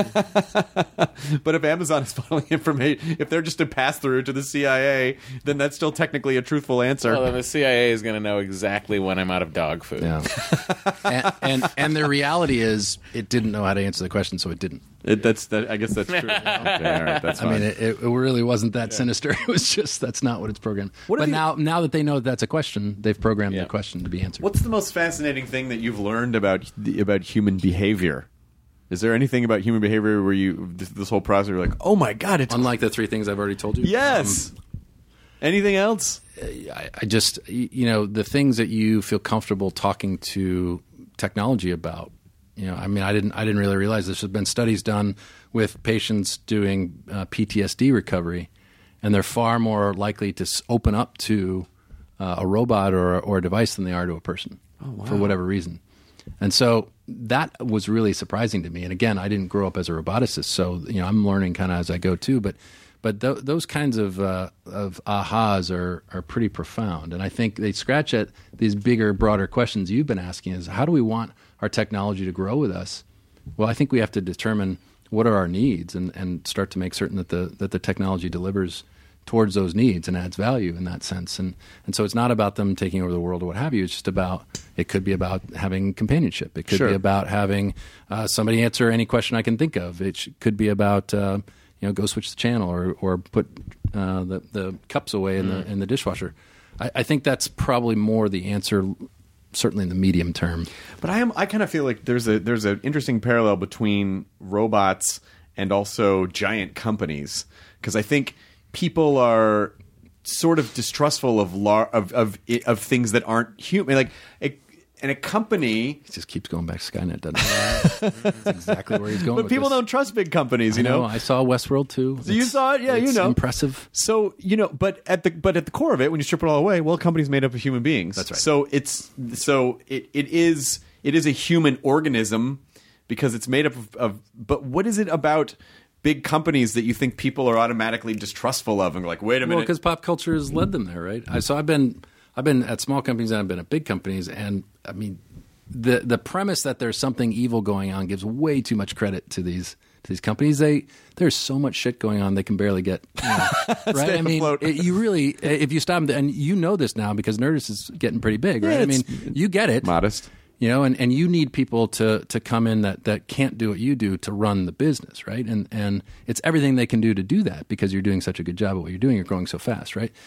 but if Amazon is funneling information, if they're just a pass through to the C I A, then that's still technically a truthful answer. Well, then the C I A is going to know exactly when I'm out of dog food. Yeah. and, and and the reality is, it didn't know how to answer the question, so it didn't. It, that's that, I guess that's true. Okay, all right, that's I fine. mean, it, it really wasn't that sinister. It was just that's not what it's programmed. What but have you- now, now that they know that that's a question, they've programmed Yeah. the question to be answered. What's the most fascinating thing that you've learned about the, about human behavior? Is there anything about human behavior where you this, this whole process you're like, oh my god, it's Unlike the three things I've already told you. yes. Anything else? I, I just, y- you know, the things that you feel comfortable talking to technology about. You know, I mean, I didn't, I didn't really realize this. There's been studies done with patients doing uh, P T S D recovery, and they're far more likely to s- open up to uh, a robot or or a device than they are to a person for whatever reason. And so that was really surprising to me. And again, I didn't grow up as a roboticist, so you know, I'm learning kind of as I go too. But but th- those kinds of uh, of ahas are are pretty profound. And I think they scratch at these bigger, broader questions you've been asking: is how do we want our technology to grow with us? Well, I think we have to determine what are our needs and, and start to make certain that the that the technology delivers towards those needs and adds value in that sense. And and so it's not about them taking over the world or what have you. It's just about, it could be about having companionship. It could Sure. be about having uh, somebody answer any question I can think of. It sh- could be about uh, you know, go switch the channel or or put uh, the the cups away in the in the dishwasher. I, I think that's probably more the answer, certainly in the medium term. But I am I kind of feel like there's a there's an interesting parallel between robots and also giant companies, because I think people are sort of distrustful of lar- of of of things that aren't human. Like a, and a company, It just keeps going back to Skynet, doesn't it? That's exactly where he's going. but with people this. don't trust big companies. You I know, know, I saw Westworld too. So you It's- saw it? Yeah, you it's know. impressive. So you know, but at the but at the core of it, when you strip it all away, well, a company's made up of human beings. That's right. So it's so it, it is it is a human organism because it's made up of, of. But what is it about big companies that you think people are automatically distrustful of and go like, wait a Well, minute? because pop culture has led them there, right? I, so I've been I've been at small companies and I've been at big companies, and I mean, the the premise that there's something evil going on gives way too much credit to these to these companies. They there's so much shit going on they can barely get you know, right. Stay I mean, afloat. it, you really if you stop them, and you know this now because Nerdist is getting pretty big, right? Yeah, I mean, it's- you get it. modest. You know, and, and you need people to, to come in that, that can't do what you do to run the business, right? And and it's everything they can do to do that because you're doing such a good job at what you're doing. You're growing so fast, right?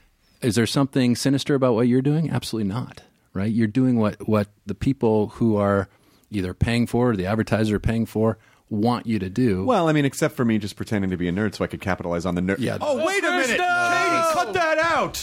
Is there something sinister about what you're doing? Absolutely not, right? You're doing what, what the people who are either paying for or the advertiser are paying for want you to do. Well, I mean, except for me just pretending to be a nerd so I could capitalize on the nerd. Yeah. Oh, wait a minute, Katie, cut that out.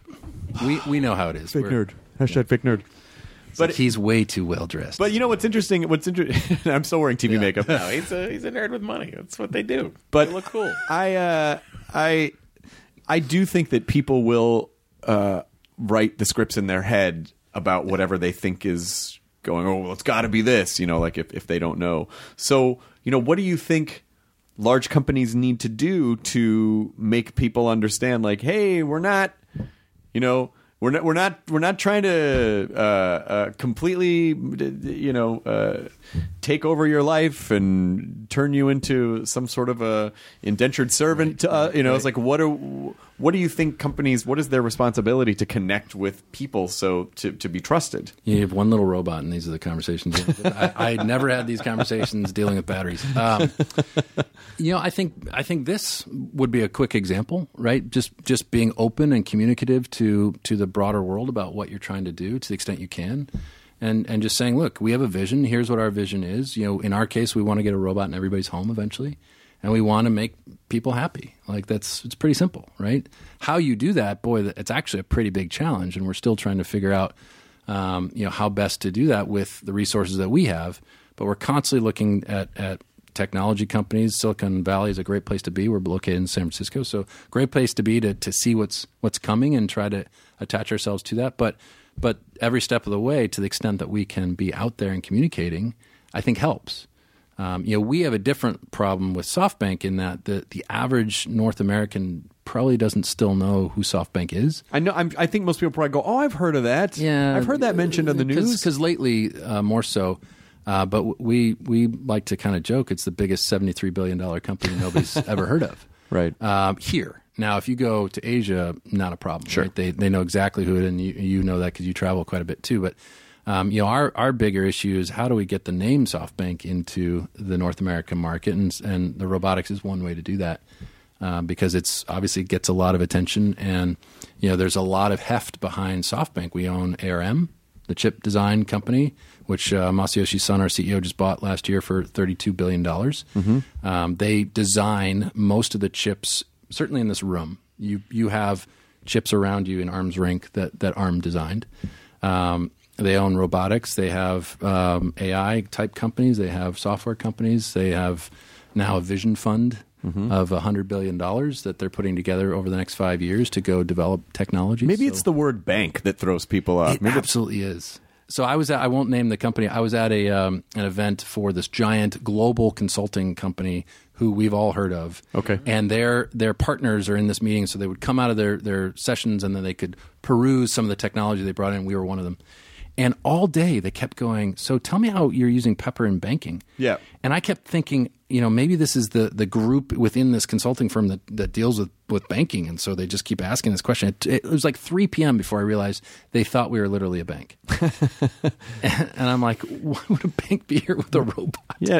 we we know how it is. Fake We're- nerd. Hashtag fake nerd. But But he's way too well dressed. but you know what's interesting? What's interesting? I'm still wearing T V makeup. No, he's a he's a nerd with money. That's what they do. But they look cool. I uh, I I do think that people will uh, write the scripts in their head about whatever they think is going. Oh, well, it's got to be this. You know, like if if they don't know. So you know, what do you think large companies need to do to make people understand? Like, hey, we're not. You know. We're not. We're not. We're not trying to uh, uh, completely, you know, uh, take over your life and turn you into some sort of a indentured servant. To, uh, you know, it's like what are what do you think companies? What is their responsibility to connect with people so to, to be trusted? You have one little robot, and these are the conversations. I, I never had these conversations dealing with batteries. Um, you know, I think I think this would be a quick example, right? Just just being open and communicative to to the broader world about what you're trying to do to the extent you can, and and just saying, look, we have a vision. Here's what our vision is. You know, in our case, we want to get a robot in everybody's home eventually. and we want to make people happy. Like that's it's pretty simple, right? How you do that, boy, it's actually a pretty big challenge, and we're still trying to figure out, um, you know, how best to do that with the resources that we have. But we're constantly looking at at technology companies. Silicon Valley is a great place to be. We're located in San Francisco, so great place to be to to see what's what's coming and try to attach ourselves to that. But but every step of the way, to the extent that we can be out there and communicating, I think helps. Um, you know, we have a different problem with SoftBank in that the the average North American probably doesn't still know who SoftBank is. I know. I'm, I think most people probably go, "Oh, I've heard of that. Yeah, I've heard that mentioned in the news." Because lately, uh, more so. Uh, but we we like to kind of joke it's the biggest seventy-three billion dollars company nobody's ever heard of. Right. Um, here. Now, if you go to Asia, not a problem. Sure. Right? They they know exactly who it is, and you, you know that because you travel quite a bit too. But um, you know, our, our bigger issue is how do we get the name SoftBank into the North American market, and and the robotics is one way to do that. Um, because it's obviously gets a lot of attention, and you know there's a lot of heft behind SoftBank. We own A R M, the chip design company, which uh, Masayoshi Son, our C E O, just bought last year for thirty-two billion dollars. Mm-hmm. Um, they design most of the chips, certainly in this room. You you have chips around you in arm's length that, that ARM designed. Um, they own robotics. They have um, A I-type companies. They have software companies. They have now a vision fund mm-hmm. of one hundred billion dollars that they're putting together over the next five years to go develop technology. Maybe so, it's the word bank that throws people off. It Maybe absolutely is. So I was at, I won't name the company. I was at a um, an event for this giant global consulting company who we've all heard of. Okay. And their their partners are in this meeting, so they would come out of their, their sessions and then they could peruse some of the technology they brought in. We were one of them. And all day they kept going, so tell me how you're using Pepper in banking. Yeah. And I kept thinking, you know, maybe this is the, the group within this consulting firm that, that deals with, with banking. And so they just keep asking this question. It, it was like three p.m. before I realized they thought we were literally a bank. and, and I'm like, why would a bank be here with a robot? Yeah.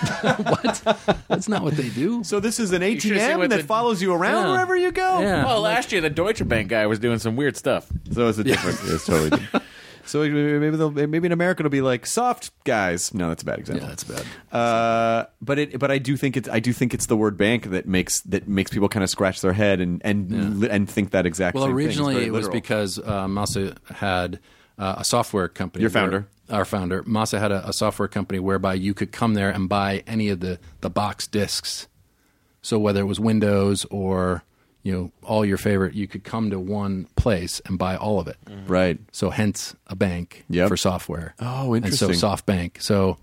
What? That's not what they do. So this is an A T should've seen M what that the- follows you around Yeah. wherever you go? Yeah. Well, last year the Deutsche Bank guy was doing some weird stuff. So it's a different. It's totally different. So maybe they'll, maybe in America it'll be like soft guys. No, that's a bad example. Yeah, that's bad. Uh, but it, but I do think it's, I do think it's the word bank that makes that makes people kind of scratch their head and and Yeah. and think that exact. Well, same originally thing. It's it very was literal. because uh, Masa had uh, a software company. Your founder. where- our founder. Masa had a, a software company whereby you could come there and buy any of the, the box discs. So whether it was Windows or you know all your favorite, you could come to one place and buy all of it. right. So hence a bank Yep. for software. Oh, interesting. And so SoftBank. So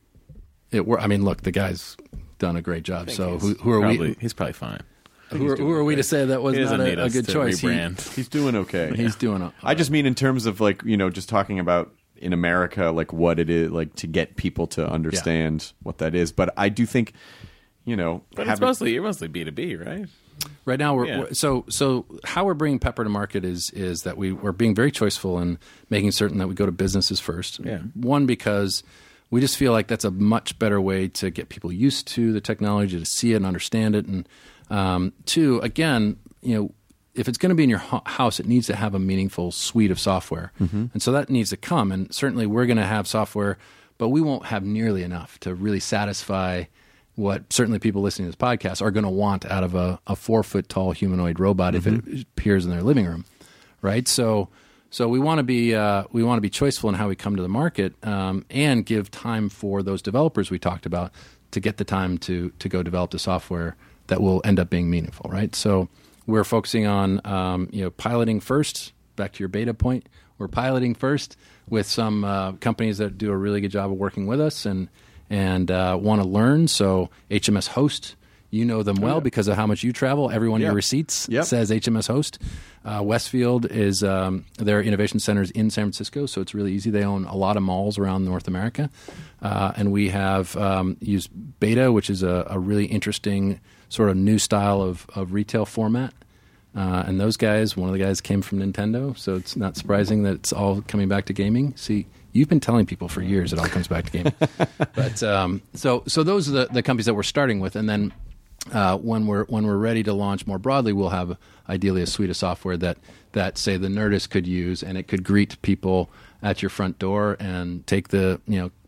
it. wor- I mean, look, the guy's done a great job. So who, who are Probably, we? he's probably fine. Who are, who are we to say that was He not doesn't need a, a us good to choice? He- rebrand. He's doing okay. he's doing. A, I just mean in terms of like you know just talking about in America like what it is like to get people to understand what that is. But I do think you know But it's having- mostly you're mostly B two B, right? Right now, we're, Yeah. we're so so. How we're bringing Pepper to market is is that we we're being very choiceful in making certain that we go to businesses first. Yeah. One, because we just feel like that's a much better way to get people used to the technology, to see it and understand it. And um, two, again, you know, if it's going to be in your ho- house, it needs to have a meaningful suite of software, and so that needs to come. And certainly, we're going to have software, but we won't have nearly enough to really satisfy what certainly people listening to this podcast are going to want out of a, a four foot tall humanoid robot if it appears in their living room, right? So, so we want to be uh, we want to be choiceful in how we come to the market um, and give time for those developers we talked about to get the time to to go develop the software that will end up being meaningful, right? So we're focusing on um, you know piloting first. Back to your beta point, we're piloting first with some uh, companies that do a really good job of working with us and. and uh, want to learn. So H M S Host, you know them well yeah. because of how much you travel. Every one Yeah. of your receipts Yep. says H M S Host. Uh, Westfield is um, their innovation centers in San Francisco, so it's really easy. They own a lot of malls around North America. Uh, and we have um, used Beta, which is a, a really interesting sort of new style of, of retail format. Uh, and those guys, one of the guys came from Nintendo, so it's not surprising that it's all coming back to gaming. See, you've been telling people for years it all comes back to gaming. But um, so so those are the, the companies that we're starting with, and then uh, when we're when we're ready to launch more broadly, we'll have ideally a suite of software that that say the Nerdist could use, and it could greet people at your front door and take the you know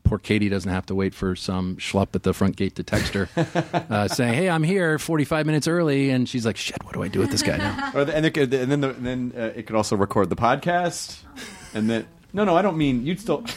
poor Katie doesn't have to wait for some schlup at the front gate to text her uh, saying, hey, I'm here forty-five minutes early. And she's like, shit, what do I do with this guy now? Or the, and, it, and then, the, then uh, it could also record the podcast. And then, no, no, I don't mean, you'd still...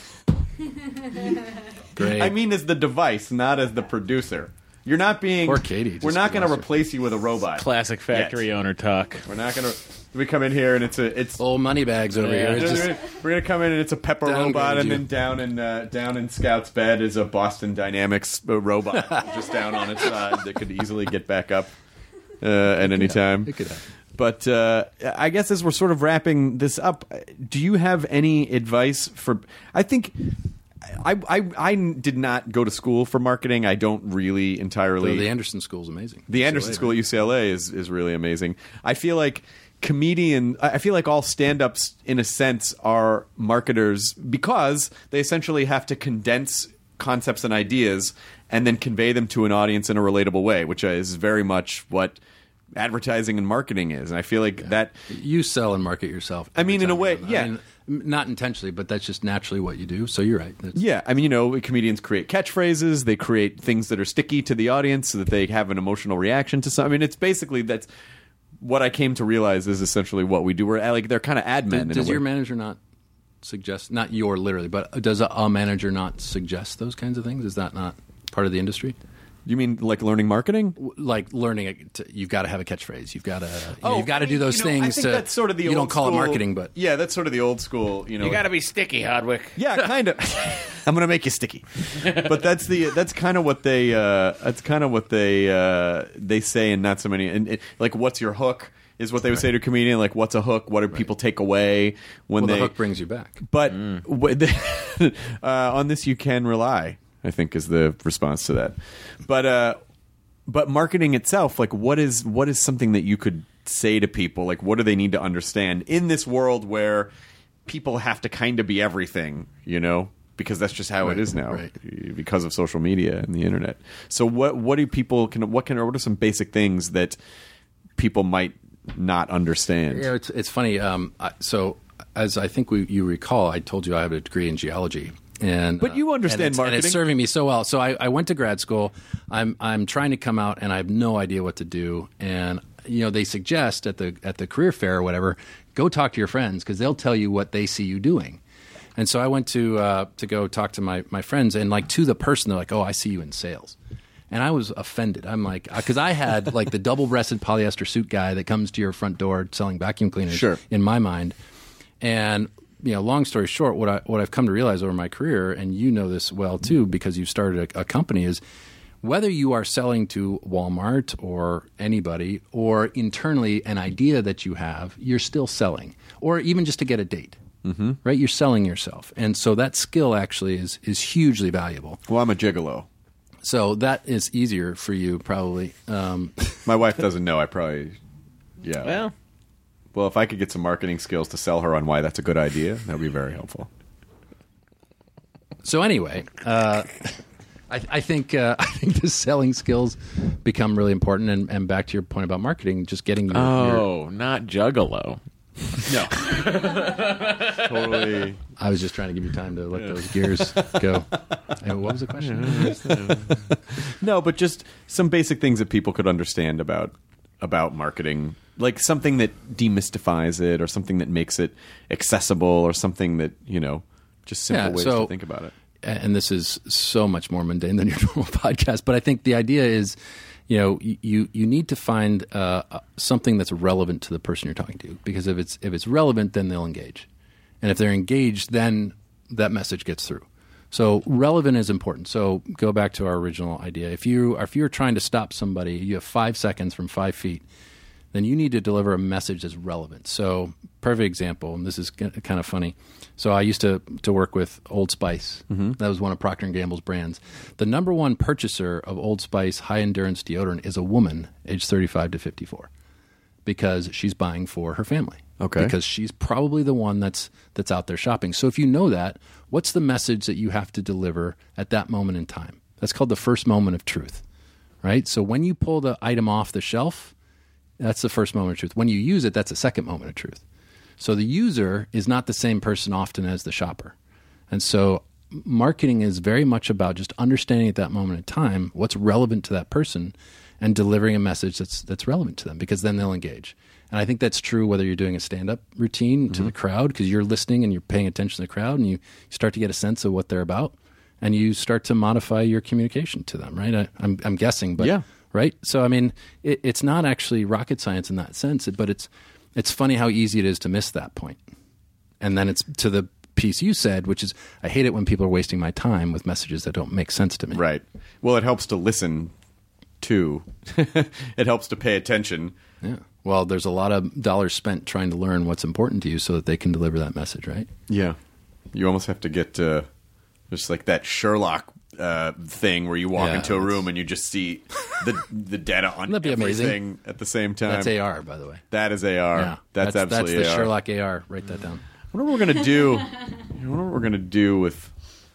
Great. I mean as the device, not as the producer. You're not being... Poor Katie. just We're not going to lost her. replace you with a robot. Classic factory Yes. owner talk. We're not going to... We come in here and it's a... It's Old money bags over Yeah. here. It's just, We're gonna come in and it's a Pepper Downgraded robot, and you. then down in uh, down in Scout's bed is a Boston Dynamics uh, robot, just down on its side that could easily get back up uh, at any time. it could happen. But uh, I guess as we're sort of wrapping this up, do you have any advice for? I think. I, I I did not go to school for marketing. I don't really entirely. the Anderson School is amazing. The Anderson School at U C L A is, is really amazing. I feel like comedian I feel like all stand-ups in a sense are marketers because they essentially have to condense concepts and ideas and then convey them to an audience in a relatable way, which is very much what advertising and marketing is. And I feel like that You sell and market yourself. I mean, every in a time way, you're on. yeah. I mean, m- not intentionally, but that's just naturally what you do. So you're right. That's, Yeah, I mean, you know, comedians create catchphrases. They create things that are sticky to the audience so that they have an emotional reaction to some. I mean, it's basically that's what I came to realize is essentially what we do. We're like they're kind of ad men. Does, in a does way. your manager not suggest, not your literally, but does a, a manager not suggest those kinds of things? Is that not part of the industry? You mean like learning marketing? W- Like learning, it to, you've got to have a catchprise. You've got to, you know, Oh, you've got I to mean, do those you know, I things. think to, that's sort of the you old don't call school, it marketing, but yeah, that's sort of the old school. You know, You got to be sticky, Hardwick. yeah, kind of. I'm going to make you sticky, but that's the that's kind of what they uh, that's kind of what they uh, they say, and not so many. And it, like, what's your hook? Is what they would say to a comedian. Like, what's a hook? What do people take away when well, they? the hook brings you back. But w- the- uh, on this, you can rely. I think is the response to that. But uh, but marketing itself, like, what is what is something that you could say to people? Like, what do they need to understand in this world where people have to kind of be everything? You know, because that's just how Right, it is now, right. because of social media and the internet. So what what do people can what can what are some basic things that people might not understand? Yeah, it's it's funny. Um, I, so as I think we, you recall, I told you I have a degree in geology, and But you uh, understand and it's, and marketing. it's serving me so well. So I, I went to grad school. I'm I'm trying to come out, and I have no idea what to do. And you know, they suggest at the at the career fair or whatever, go talk to your friends because they'll tell you what they see you doing. And so I went to uh, to go talk to my my friends, and like to the person, they're like, "Oh, I see you in sales." And I was offended. I'm like, because I had like the double-breasted polyester suit guy that comes to your front door selling vacuum cleaners Sure. in my mind. And you know, long story short, what I what I've come to realize over my career, and you know this well too, because you've started a, a company, is whether you are selling to Walmart or anybody, or internally an idea that you have, you're still selling, or even just to get a date. Mm-hmm. Right? You're selling yourself, and so that skill actually is is hugely valuable. Well, I'm a gigolo. So that is easier for you, probably. Um, My wife doesn't know. I probably, yeah. Well, Well, if I could get some marketing skills to sell her on why that's a good idea, that would be very helpful. so anyway, uh, I, I think uh, I think the selling skills become really important. And, and back to your point about marketing, just getting your, your oh, not Juggalo. No. Totally. I was just trying to give you time to let those gears go. And what was the question? No, but just some basic things that people could understand about about marketing, like something that demystifies it, or something that makes it accessible, or something that, you know, just simple Yeah, ways so- to think about it. And this is so much more mundane than your normal podcast, but I think the idea is, you know, you you need to find uh, something that's relevant to the person you're talking to, because if it's if it's relevant, then they'll engage, and if they're engaged, then that message gets through. So relevant is important. So go back to our original idea. If you if you're trying to stop somebody, you have five seconds from five feet, then you need to deliver a message that's relevant. So perfect example, and this is kind of funny. So I used to to work with Old Spice. Mm-hmm. That was one of Procter and Gamble's brands. The number one purchaser of Old Spice high endurance deodorant is a woman aged thirty-five to fifty-four, because she's buying for her family. Okay. Because she's probably the one that's that's out there shopping. So if you know that, what's the message that you have to deliver at that moment in time? That's called the first moment of truth, right? So when you pull the item off the shelf, that's the first moment of truth. When you use it, that's the second moment of truth. So the user is not the same person often as the shopper. And so marketing is very much about just understanding at that moment in time what's relevant to that person and delivering a message that's that's relevant to them, because then they'll engage. And I think that's true whether you're doing a stand-up routine mm-hmm. to the crowd, because you're listening and you're paying attention to the crowd, and you start to get a sense of what they're about, and you start to modify your communication to them, right? I, I'm, I'm guessing, but yeah. right? So, I mean, it, it's not actually rocket science in that sense, but it's it's funny how easy it is to miss that point. And then it's to the piece you said, which is, I hate it when people are wasting my time with messages that don't make sense to me. Right. Well, it helps to listen, too. It helps to pay attention. Yeah. Well, there's a lot of dollars spent trying to learn what's important to you so that they can deliver that message, right? Yeah. You almost have to get uh, just like that Sherlock uh, thing where you walk Yeah, into a that's- room and you just see the the data on That'd be amazing. everything at the same time. That's A R, by the way. That is A R. Yeah. That's, absolutely That's the A R. Sherlock A R. Write that down. I wonder what we're gonna do. I wonder what we're gonna do with,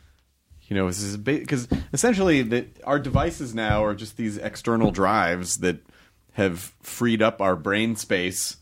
you know, this is because essentially that our devices now are just these external drives that have freed up our brain space,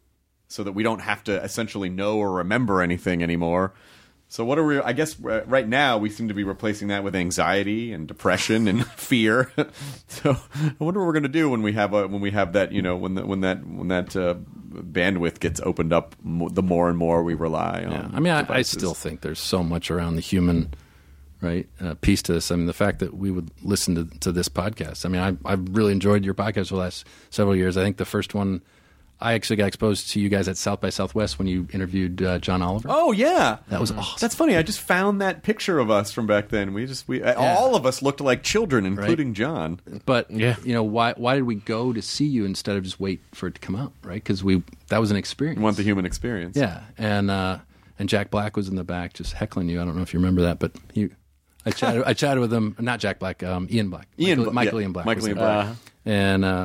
so that we don't have to essentially know or remember anything anymore. So what are we? I guess uh, right now we seem to be replacing that with anxiety and depression and fear. So I wonder what we're gonna do when we have a when we have that you know when the, when that when that uh, bandwidth gets opened up. Mo- the more and more we rely on. Yeah. I mean, I, I devices. still think there's so much around the human right uh, piece to this. I mean, the fact that we would listen to, to this podcast. I mean, I, I've really enjoyed your podcast for the last several years. I think the first one, I actually got exposed to you guys at South by Southwest when you interviewed uh, John Oliver. Oh yeah, That was awesome. That's funny. I just found that picture of us from back then. We just we all of us looked like children, including John. But Yeah. you know, why why did we go to see you instead of just wait for it to come out, right? Because we that was an experience. We want the human experience. Yeah, and uh, and Jack Black was in the back just heckling you. I don't know if you remember that, but he, I chatted I chatted with him. Not Jack Black, um, Ian Black. Ian Michael, Bla- Michael yeah, Ian Black. Michael was Ian there. Black. Uh, And uh,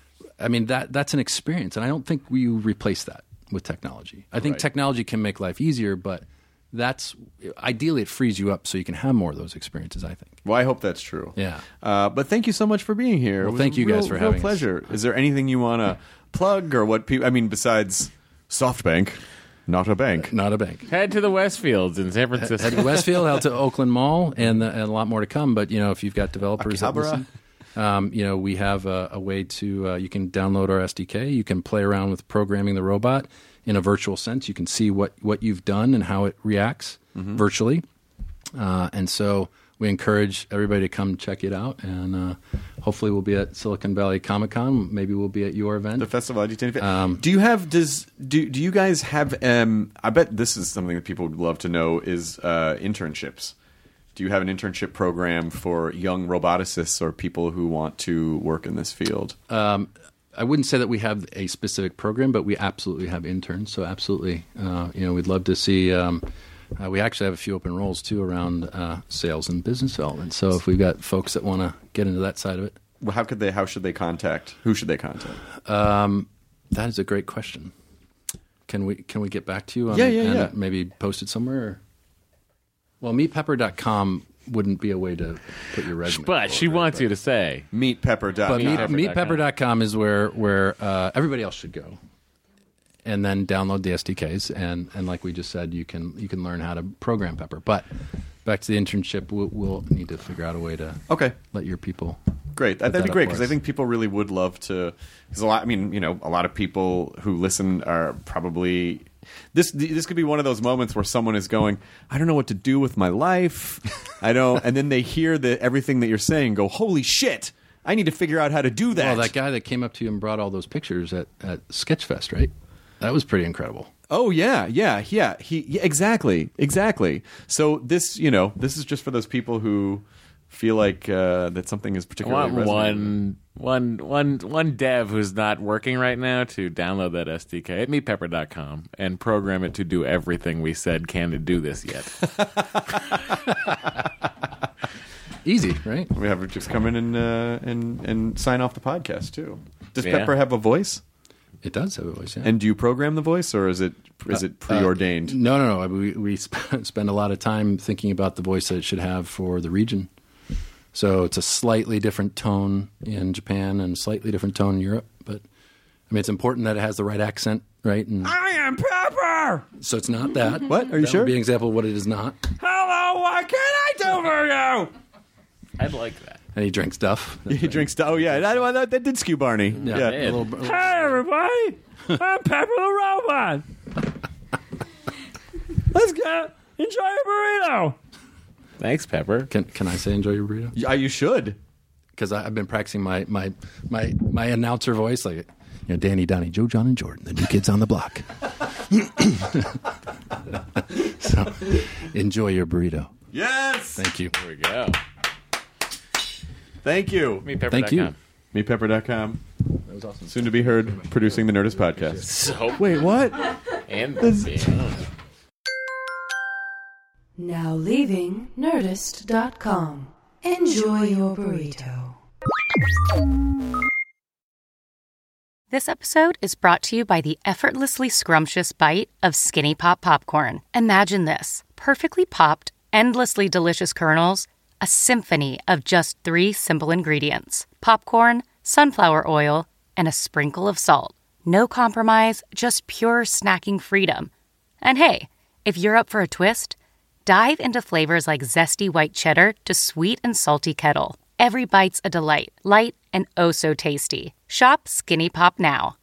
I mean that that's an experience, and I don't think we replace that with technology. I think Right. technology can make life easier, but that's ideally it frees you up so you can have more of those experiences. I think. Well, I hope that's true. Yeah. Uh, but thank you so much for being here. Well, It was thank a you guys real- for real having us. pleasure. Is there anything you want to plug or what people? I mean, besides SoftBank, not a bank. Not a bank. Head to the Westfields in San Francisco. Head to Westfield, out to Oakland Mall, and, uh, and a lot more to come. But you know, if you've got developers that Akihabara. listen, um, you know, we have a, a way to uh, you can download our S D K. You can play around with programming the robot in a virtual sense. You can see what what you've done and how it reacts virtually. Uh, and so we encourage everybody to come check it out. And uh, hopefully, we'll be at Silicon Valley Comic Con. Maybe we'll be at your event. The festival. Um, do you have? Does do do you guys have? Um, I bet this is something that people would love to know. Is uh, internships. Do you have an internship program for young roboticists or people who want to work in this field? Um, I wouldn't say that we have a specific program, but we absolutely have interns. So absolutely, uh, you know, we'd love to see. Um, uh, we actually have a few open roles too around uh, sales and business development. So if we've got folks that want to get into that side of it, Well, how could they? How should they contact? Who should they contact? um, that is a great question. Can we can we get back to you on Yeah, yeah, and yeah. maybe post it somewhere? Or? Well, meet pepper dot com wouldn't be a way to put your resume. But she forward, wants but- you to say. Meet Pepper. But Meet meet, Pepper. meet pepper dot com is where where uh, everybody else should go, and then download the S D Ks. And, and like we just said, you can you can learn how to program Pepper. But back to the internship, we'll, we'll need to figure out a way to Okay. let your people. Great. That, Put that'd that be up great for because I us. think people really would love to. Because a lot. I mean, you know, a lot of people who listen are probably. This this could be one of those moments where someone is going, I don't know what to do with my life. I don't. And then they hear the everything that you're saying, and go, holy shit! I need to figure out how to do that. Well, that guy that came up to you and brought all those pictures at, at Sketchfest, right? That was pretty incredible. Oh yeah, yeah, yeah. He yeah, exactly, exactly. So this, you know, this is just for those people who feel like uh, that something is I particularly want resonating. one, one, one, one dev who's not working right now to download that S D K at meet pepper dot com and program it to do everything we said can it do this yet. Easy, right? We have her just come in and uh, and and sign off the podcast too. Does Yeah. Pepper have a voice? It does have a voice, yeah. And do you program the voice, or is it is it preordained? Uh, no, no, no. We, we sp- spend a lot of time thinking about the voice that it should have for the region. So it's a slightly different tone in Japan and slightly different tone in Europe. But I mean, it's important that it has the right accent, right? And I am Pepper. over! So it's not that. What? Are you that sure? would be an example of what it is not. Hello, what can I do for you? I'd like that. And he drinks Duff. He drinks. Oh yeah, that, that, that did skew Barney. Yeah. Yeah. A little, little- Hey, everybody! I'm Pepper the Robot. Let's get enjoy a burrito. Thanks, Pepper. Can can I say enjoy your burrito? Yeah, you should. Because I've been practicing my, my my my announcer voice, like, you know, Danny, Donnie, Joe, John, and Jordan, the new kids on the block. So, enjoy your burrito. Yes. Thank you. Here we go. Thank you. Me pepper. Thank you. me pepper dot com. That was awesome. Soon to be heard, producing the Nerdist podcast. So Wait, what? and beyond. Now leaving Nerdist dot com. Enjoy your burrito. This episode is brought to you by the effortlessly scrumptious bite of Skinny Pop Popcorn. Imagine this: perfectly popped, endlessly delicious kernels, a symphony of just three simple ingredients: popcorn, sunflower oil, and a sprinkle of salt. No compromise, just pure snacking freedom. And hey, if you're up for a twist, dive into flavors like zesty white cheddar to sweet and salty kettle. Every bite's a delight, light and oh so tasty. Shop Skinny Pop now.